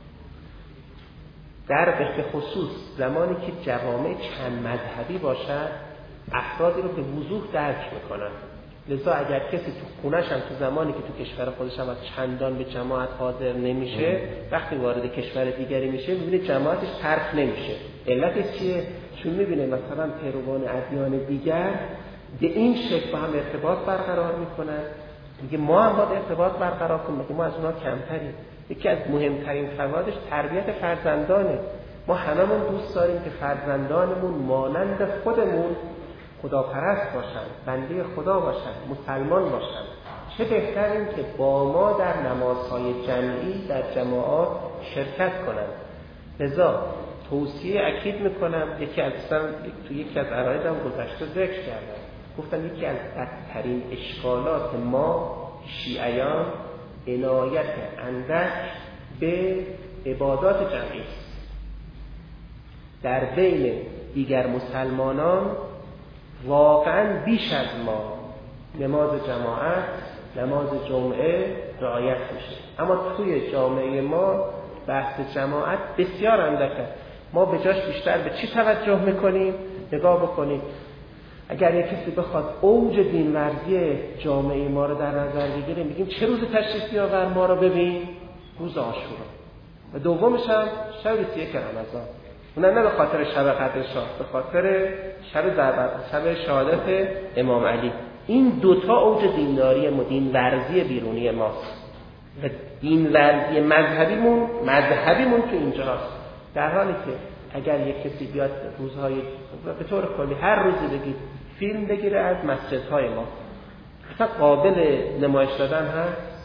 در به خصوص زمانی که جوامع چند مذهبی باشد افرادی رو به وضوح درک میکنن. لذا اگر کسی تو خونش هم تو زمانی که تو کشور خودش هم از چندان به جماعت حاضر نمیشه، وقتی وارد کشور دیگری میشه میبینه جماعتش ترک نمیشه. علتش چیه؟ چون میبینه مثلا پیروان ادیان دیگر به این شکل با هم ارتباط برقرار میکنن، میگه ما هم باید ارتباط برقرار کنیم، میگه ما از اونها کمتریم. یکی از مهمترین فوایدش تربیت فرزندانه. ما هممون دوست داریم که فرزندانمون مانند خودمون خداپرست باشن، بنده خدا باشن، مسلمان باشن. چه بهتر این که با ما در نمازهای جمعی در جماعات شرکت کنند. لذا توصیه اکید میکنم، یکی از عرایضم گذشته ذکر کردم، گفتم یکی از بدترین اشکالات ما شیعیان عنایت اندک به عبادات جمعی است. در بین دیگر مسلمانان واقعا بیش از ما نماز جماعت، نماز جمعه رعایت میشه، اما توی جامعه ما بحث جماعت بسیار اندکه. ما به جاش بیشتر به چی توجه میکنیم؟ نگاه بکنیم، اگر یک کسی بخواد اوج دینورزی جامعه ما رو در نظر بگیره، میگیم چه روز تشریف بیاور ما رو ببین؟ روز عاشورا. و دومش هم شب 21 رمضان. اونم نه به خاطر شب قدر شاه، به خاطر شب شهادت امام علی. این دوتا اوج دینداری دین ورزی بیرونی ماست و دین ورزی مذهبیمون تو اینجاست. در حالی که اگر یک کسی بیاد روزهای به طور کلی هر روزی بگید فیلم بگیره از مسجدهای ما، اصلا قابل نمایش دادن هست.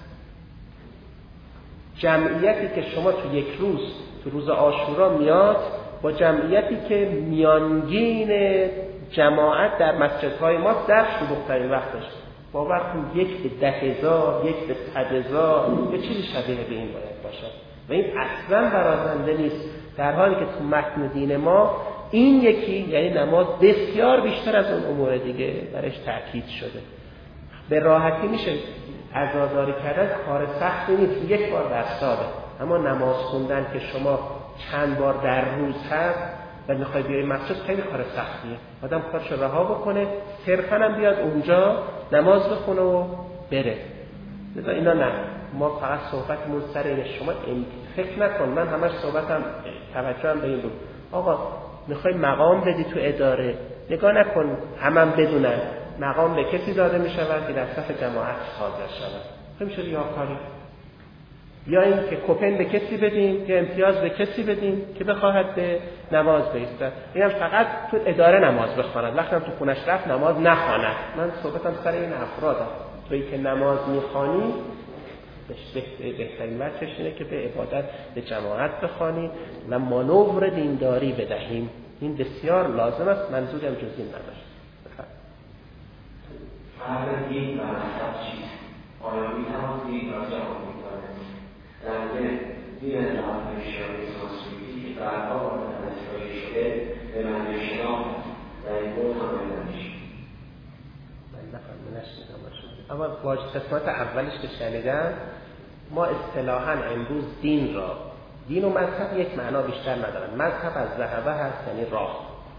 جمعیتی که شما تو یک روز تو روز عاشورا میاد با جمعیتی که میانگین جماعت در مسجدهای ما در شلوغ‌ترین وقتش، باور کن 1 به 10,000 1 به 100,000 یه چیزی شبیه به این باید باشه و این اصلا برازنده نیست. در حالی که تو متن دین ما این یکی یعنی نماز بسیار بیشتر از اون امور دیگه برش تأکید شده. به راحتی میشه عزاداری کردن کار سختی نیست، 1 بار در ساله. اما نماز خوندن که شما چند بار در روز هست و میخوای بیای مسجد خیلی کار سختیه. آدم کارش رها بکنه، صرفاً هم بیاد اونجا نماز بخونه و بره. لذا اینا نه، ما فقط صحبتمون سر اینه. شما فکر نکن، من همش صحبتم توجهم به این بود آقا میخوای مقام بدی تو اداره، نگاه نکن همم بدونن مقام به کسی داده میشود که در صف جماعت حاضر شود. میشه ریاکاری. یا این که کوپن به کسی بدیم یا امتیاز به کسی بدیم که بخواهد به نماز بایستد. اینم فقط تو اداره نماز بخواند، وقتی هم تو خونش رفت نماز نخواند. من صحبتم سر این افرادم. تویی که نماز میخوانی بهترین وجهش اینه که به عبادت به جماعت بخوانی و مانور دینداری بدهیم. این بسیار لازم است. منظورم جز این نداشت. فرق دین و مذهب چیست؟ آیا میتوان دین را جهان می‌کنه؟ در دین لحاظ اشتراکی سانسکریتی که بعدها وارد اصلاحی شده به معنی شناخت در این بود هم نمیشه. من نشنیدم باشه. اما واجد قسمت اولش که شنیدم، ما اصطلاحاً امروز دین و مذهب یک معنا بیشتر ندارن. مذهب از ذهبه هست یعنی راه،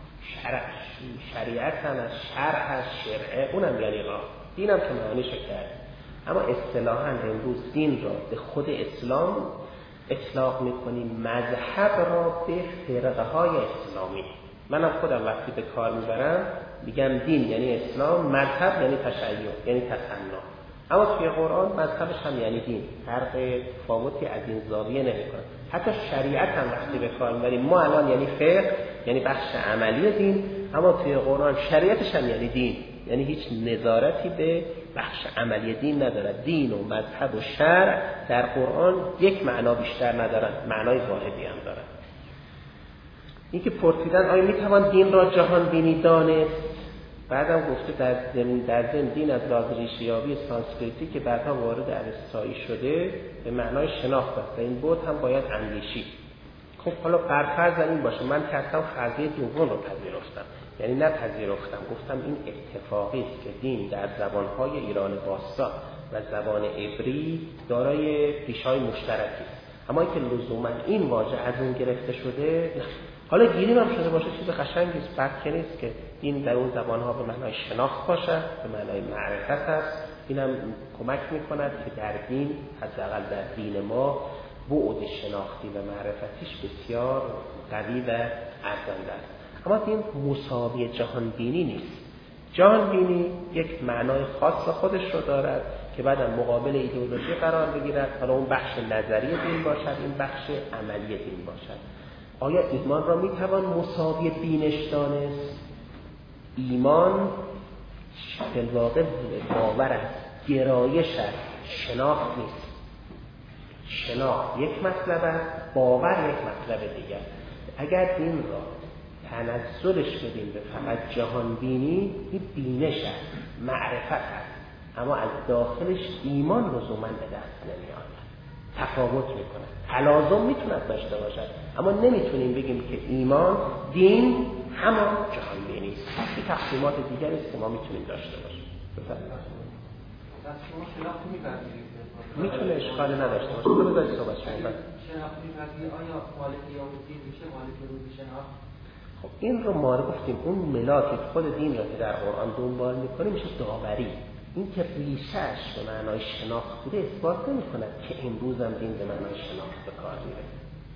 شریعت هم از شرع هست، شرعه اونم یعنی راه، دینم که معنیش کرد. اما اصطلاحاً امروز دین را به خود اسلام اطلاق میکنیم، مذهب را به فرقه های اسلامی. منم خودم وقتی به کار میبرم میگم دین یعنی اسلام، مذهب یعنی تشیع یعنی تسنن. اما توی قرآن مذهبش هم یعنی دین، فرق تفاوتی از این زاویه نمیکنه. حتی شریعت هم وقتی به کار میبریم، ما الان یعنی فقه یعنی بخش عملی دین، اما توی قرآن شریعتش هم یعنی دین، یعنی هیچ نظارتی به بخش عملی دین نداره. دین و مذهب و شرع در قرآن یک معنا بیشتر ندارن، معنای واحدی هم دارن. این که پرسیدن آیا میتوان دین را جهان بینی دانست؟ بعدم گفته در ضمن دین از لحاظ ریشه‌یابی سانسکریتی که بعدها وارد اوستایی شده به معنای شناخت است. این بود هم باید اندیشید. خب حالا برفرض این باشه، من که اصلا فرضیه دوم رو پذیرفتم، یعنی نپذیرفتم، گفتم این اتفاقی است که دین در زبانهای ایران باستا و زبان عبری دارای ریشه‌های مشترکی است، اما اینکه لزوما این واژه از اون گرفته شده نه. حالا گیریم هم شده باشه چیز قشنگی است، بد که نیست که دین در اون زبانها به معنای شناخت باشه، به معنای معرفت است. اینم کمک می‌کند که در دین، حداقل در دین ما، بعد شناختی و معرفتیش بسیار قوی و ارزنده است. اما دین مساوی جهان بینی نیست. جهان بینی یک معنای خاص خودش رو دارد که بعد مقابل ایدئولوژی قرار بگیرد، حالا اون بخش نظری دین باشد، این بخش عملی دین باشد. آیا ایمان را میتوان مساوی بینش دانست؟ ایمان بالواقع باور است، گرایش است، شناخت نیست. شناخت یک مطلب است، باور یک مطلب دیگر. اگر دین را تنزلش بدیم به فقط جهان بینی، این بینش است، معرفت است، اما از داخلش ایمان لزوما به دست نمیاد، تفاوت میکنه. تلازم میتوند داشته باشد، اما نمیتونیم بگیم که ایمان، دین همان جهان بینی است. این تقسیمات دیگری است که ما میتونیم داشته باشیم. شما شناخت می‌پذیرید؟ میتونه اشکالی نداشته باشه. تو بذارید صحبت کنیم. شناخت می‌پذیرید آیا مالک یاوتی میشه مالک روح شناخت؟ خب این رو ما گفتیم، اون ملاک خود دین را که در قرآن دنبال می‌کنیم میشه داوری. این که ریشه‌اش به معنای شناخت بوده اثبات نمی‌کند که امروز هم دین به معنای شناخت به کار میره.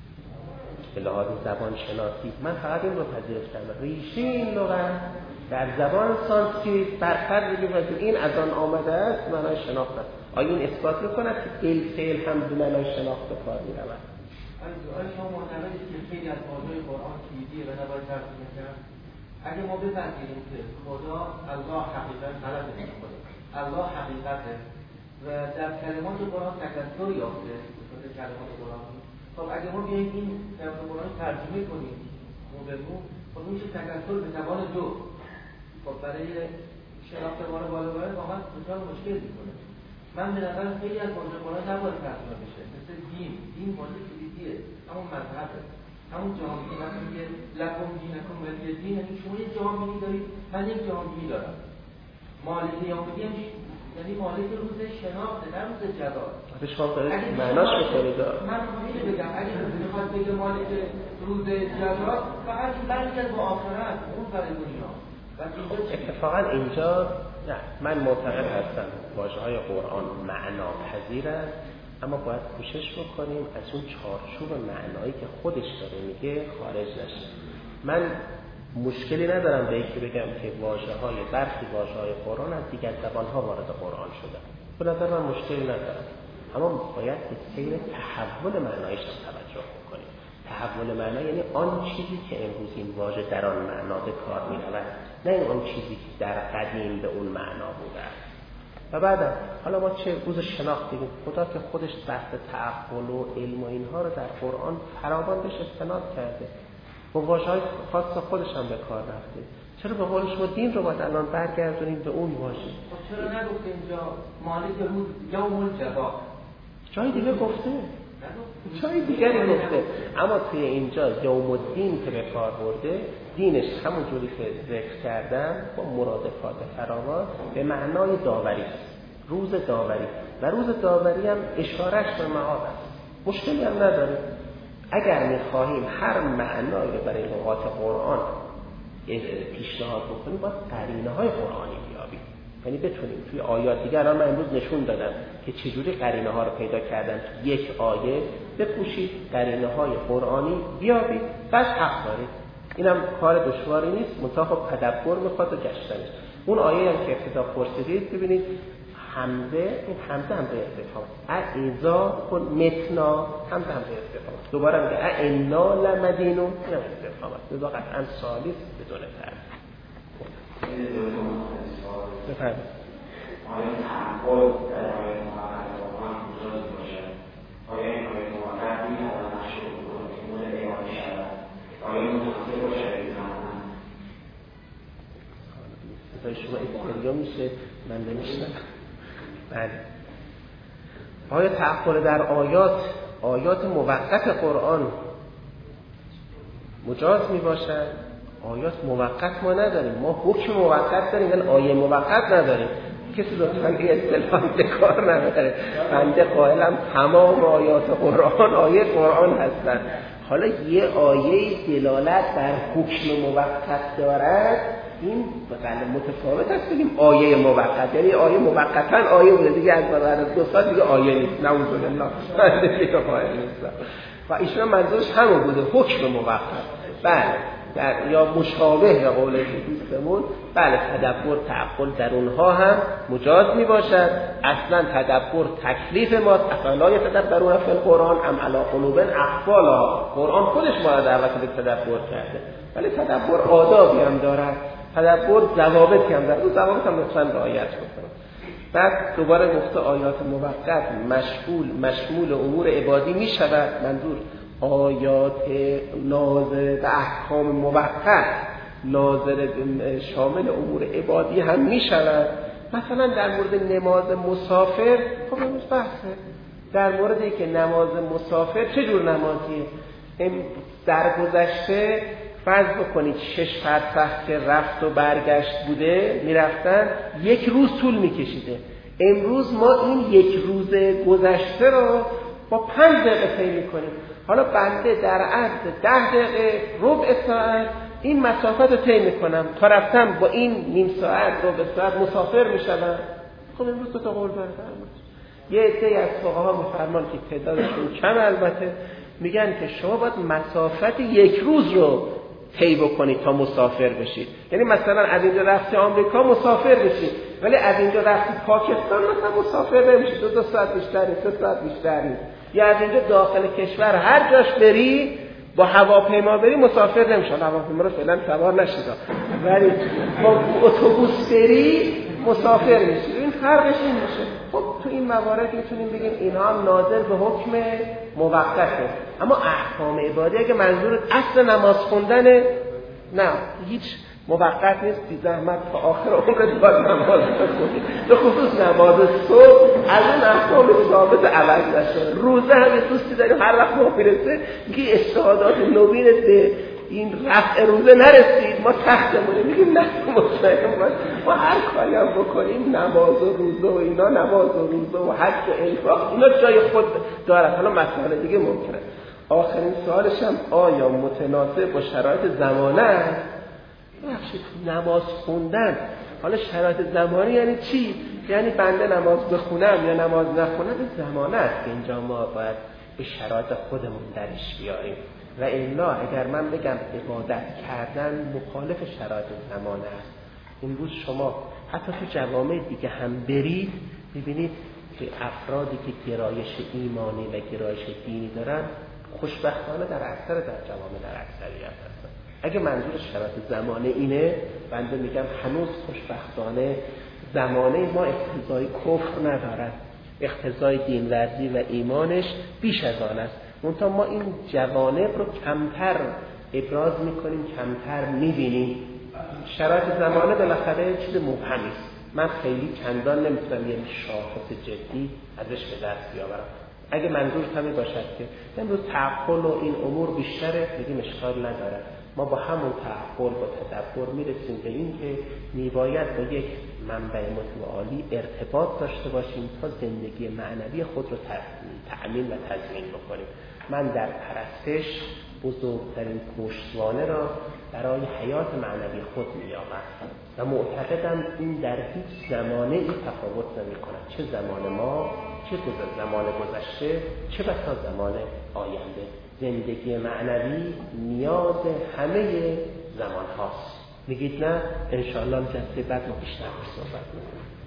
به لحاظ زبان شناسی من فقط این رو پذیرفتم ریشه این لغت در زبان سانسکریت بر فرض می‌پذیرم این از آن آمده است معنای شناخت است. آیا این اثبات می‌کند که بالفعل هم به معنای شناخت به کار می‌رود؟ آیا شما معتقدید که خیلی از واژه‌های قرآن کلیدیه و نباید ترجمه کرد؟ اگه ما بپذیریم که خدا الله حقیقت طلب خدا الله حقیقته و در کلمات قرآن تکثر یافته در کلمات قرآن، خب اگه ما بیاییم این کلمات قرآن ترجمه کنیم مو به مو، خب میشه تکثر به زبان دو، خب برای شناخت ما رو بالا باید واقعا بسیار مشکل میکنه. من به نظر خیلی از واژه قرآن نباید ترجمه بشه، مثل دین واژه کلیدیه، همون مذهبه، همون جهانبینی. وقتی میگه لکم دینکم ولی دین، یعنی شما یک جهانبینی دارید من یک جهانبینی دارم. مالک یوم‌الدین یعنی مالک روز شناخت نه روز جزا. شما دارید معناش بکنید. من اینو بگم اگه میخواد بگه مالک روز جزا فقط برمیگرده به آخرت اون برای دنیا. اتفاقا اینجا نه، من معتقد هستم واژه‌های قرآن معنا پذیر است، اما باید کوشش بکنیم از اون چارچوب معنایی که خودش داره میگه خارج نشه. من مشکلی ندارم به اینکه بگم که برخی واژه‌های قرآن از دیگر زبان‌ها وارد قرآن شده. به نظر من مشکلی ندارم، اما باید به سیر تحول معنایش توجه بکنیم. تحول معنا یعنی آن چیزی که امروز این واژه در آن معنا به کار می‌رود، نه آن چیزی که در قدیم به اون معنا بوده است. و بعد حالا ما چه روز شناخت دیدیم، خدا که خودش بحث تعقل و علم و اینها رو در قرآن فراوان بهش استناد کرده، با واژه‌های خاص خودش هم به کار رفته. چرا به قول شما دین رو باید الان برگردونیم به اون واژه؟ خب چرا نگفته اینجا مالک روز یوم الجزا؟ جای دیگه گفته، جای دیگری گفته، اما توی اینجا یوم الدین که به کار برده، دینش همون جوری که ذکر کردم با مرادفات فراوان به معنای داوری است، روز داوری، و روز داوری هم اشارهش به معاد است. مشکلی هم نداره. اگر می‌خواهیم هر معنایی رو برای لغات قرآن پیشنهاد بکنیم باید قرینه‌های قرآنی بیابیم، یعنی بتونیم توی آیات دیگر من امروز نشون دادم که چجوری قرینه‌ها رو پیدا کردن. یک آیه بپوشید قرینه‌های قرآنی بیابید، بس حق دارید. اینم کار دشواری نیست، منتها خب تدبر می‌خواد و گشتنش. اون آیه هم که ابتدا پرسیدید ببینید حمزه، این حمزه هم به استفهام، اذا کن متنا حمزه هم به استفهام، دوباره میگه انا لمدینون، اینم استفهام است، لذا قطعا سالیس بدون ترک. بفرمایید. آیا تعقل در آیه مقدس واقعا مجاز باشد؟ آیا این آیه مقدس می‌تواند مشروع مورد بیان شود؟ آیا مناسب باشد یا نه؟ شما استریا میشه من نمیشنم. بله. آیا تعقل در آیات موقت قرآن مجاز می باشد؟ آیات موقت ما نداریم، ما حکم موقت داریم ولی آیه موقت نداریم. کسی لطفاً این اصطلاح به کار نبره. بنده قائلم تمام آیات قرآن آیه قرآن هستند. حالا یه آیه دلالت بر حکم موقت دارد، این بقیده متفاوت است. بگیم آیه موقت یعنی آیه موقتاً آیه بوده دیگه، از بعد از 2 سال دیگه آیه نیست، نعوذ بالله، دیگه آیه نیست. و ایشون منظورش همون بوده، حکم موقت. بله، یا مشابه به قول دوستمون، بله تدبر تعقل در اونها هم مجاز می باشد. اصلا تدبر تکلیف ماست، افلا یتدبرون فی القرآن ام علی قلوب اقفالها. قرآن خودش ما را دعوت به تدبر کرده، ولی تدبر آدابی هم دارد، تدبر ضوابطی هم دارد، اون ضوابط هم لطفاً رعایت کنید. بعد دوباره گفته آیات موقت مشمول امور عبادی می شود، منظور آیات ناظر به احکام موقت ناظر شامل امور عبادی هم می شود. مثلا در مورد نماز مسافر، خب امروز بحثه در موردی که نماز مسافر چه جور نمازیه. در گذشته فرض بکنید 6 فرسخ که رفت و برگشت بوده میرفتن 1 روز طول میکشیده. امروز ما این 1 روز گذشته رو با 5 دقیقه طی میکنیم. حالا بنده در عرض 10 دقیقه ربع ساعت این مسافت رو طی میکنم، تا رفتم با این نیم ساعت ربع ساعت مسافر میشم. خب امروز 2 تا قول داره. یه عده از فقها میفرمان که تعدادشون کم، البته میگن که شما باید مسافت یک روز رو طی بکنید تا مسافر بشید. یعنی مثلا از اینجا رفتی آمریکا مسافر بشید، ولی از اینجا رفتی پاکستان مثلا مسافر نمیشید، 2 ساعت بیشتر نیست، 3 ساعت بیشتر نیست. یا از اینجا داخل کشور هر جاش بری با هواپیما بری مسافر نمیشه. هواپیما رو فعلا سوار نشید، ولی با اتوبوس بری مسافر میشید. این فرقش این میشه. خب تو این موارد میتونیم بگیم اینها هم ناظر به حکم موقته. اما احکام عبادی اگه منظور اصل نماز خوندنه، نه هیچ موقت نیست. بی زحمت تا آخر عمرت باید نماز بخونی، به خصوص نماز صبح از اون احکام ثابت عوض نشده. روزه هم دوستی داریم هر وقت ما میرسه میگی اجتهادات نوینت به این رفع روزه نرسید، ما تختمونه میگیم نه مطمئن باش ما هر کاری هم بکنیم نماز و روزه و اینا، نماز و روزه و حج و انفاق اینا جای خود دارد. حالا مسئله دیگه ممکنه. آخرین سوالش هم آیا متناسب با شرایط زمانه است؟ بخشید نماز خوندن، حالا شرایط زمانی یعنی چی؟ یعنی بنده نماز بخونم یا نماز نخونم، این زمانه است که اینجا ما باید به شرایط خودمون درش بیاریم. و الا اگر من بگم عبادت کردن مخالف شرایط زمانه است، این روز شما حتی تو جوامع دیگه هم برید ببینید که افرادی که گرایش ایمانی و گرایش دینی دارن خوشبختانه در جوامع در اکثریت هستن. اگه منظور شرایط زمانه اینه، بنده میگم هنوز خوشبختانه زمانه ما اقتضای کفر ندارد، اقتضای دین‌ورزی و ایمانش بیش از آن است. منتها ما این جوانب رو کمتر ابراز میکنیم، کمتر میبینیم. شرایط زمانه بالاخره چیز مبهمی است. من خیلی چندان نمیتونم یه شاخص جدی ازش به دست بیاورم. اگه منظور همین باشد که امروز تعقل و این امور بیشتره، میگیم اشکال نداره. ما با همون تعقل با تدبر میرسیم به این که میباید با یک منبع متعالی ارتباط داشته باشیم تا زندگی معنوی خود رو تأمین و تضمین بکنیم. من در پرستش بزرگترین پشتوانه را برای حیات معنوی خود می‌یابم و معتقدم این در هیچ زمانه ای تفاوت نمی‌کند، چه زمان ما، چه زمان گذشته، چه بسا زمان آینده. زندگی معنوی نیاز همه زمان هاست. میگید نه؟ انشاءالله جلسه بعد ما بیشتر صحبت می‌کنیم.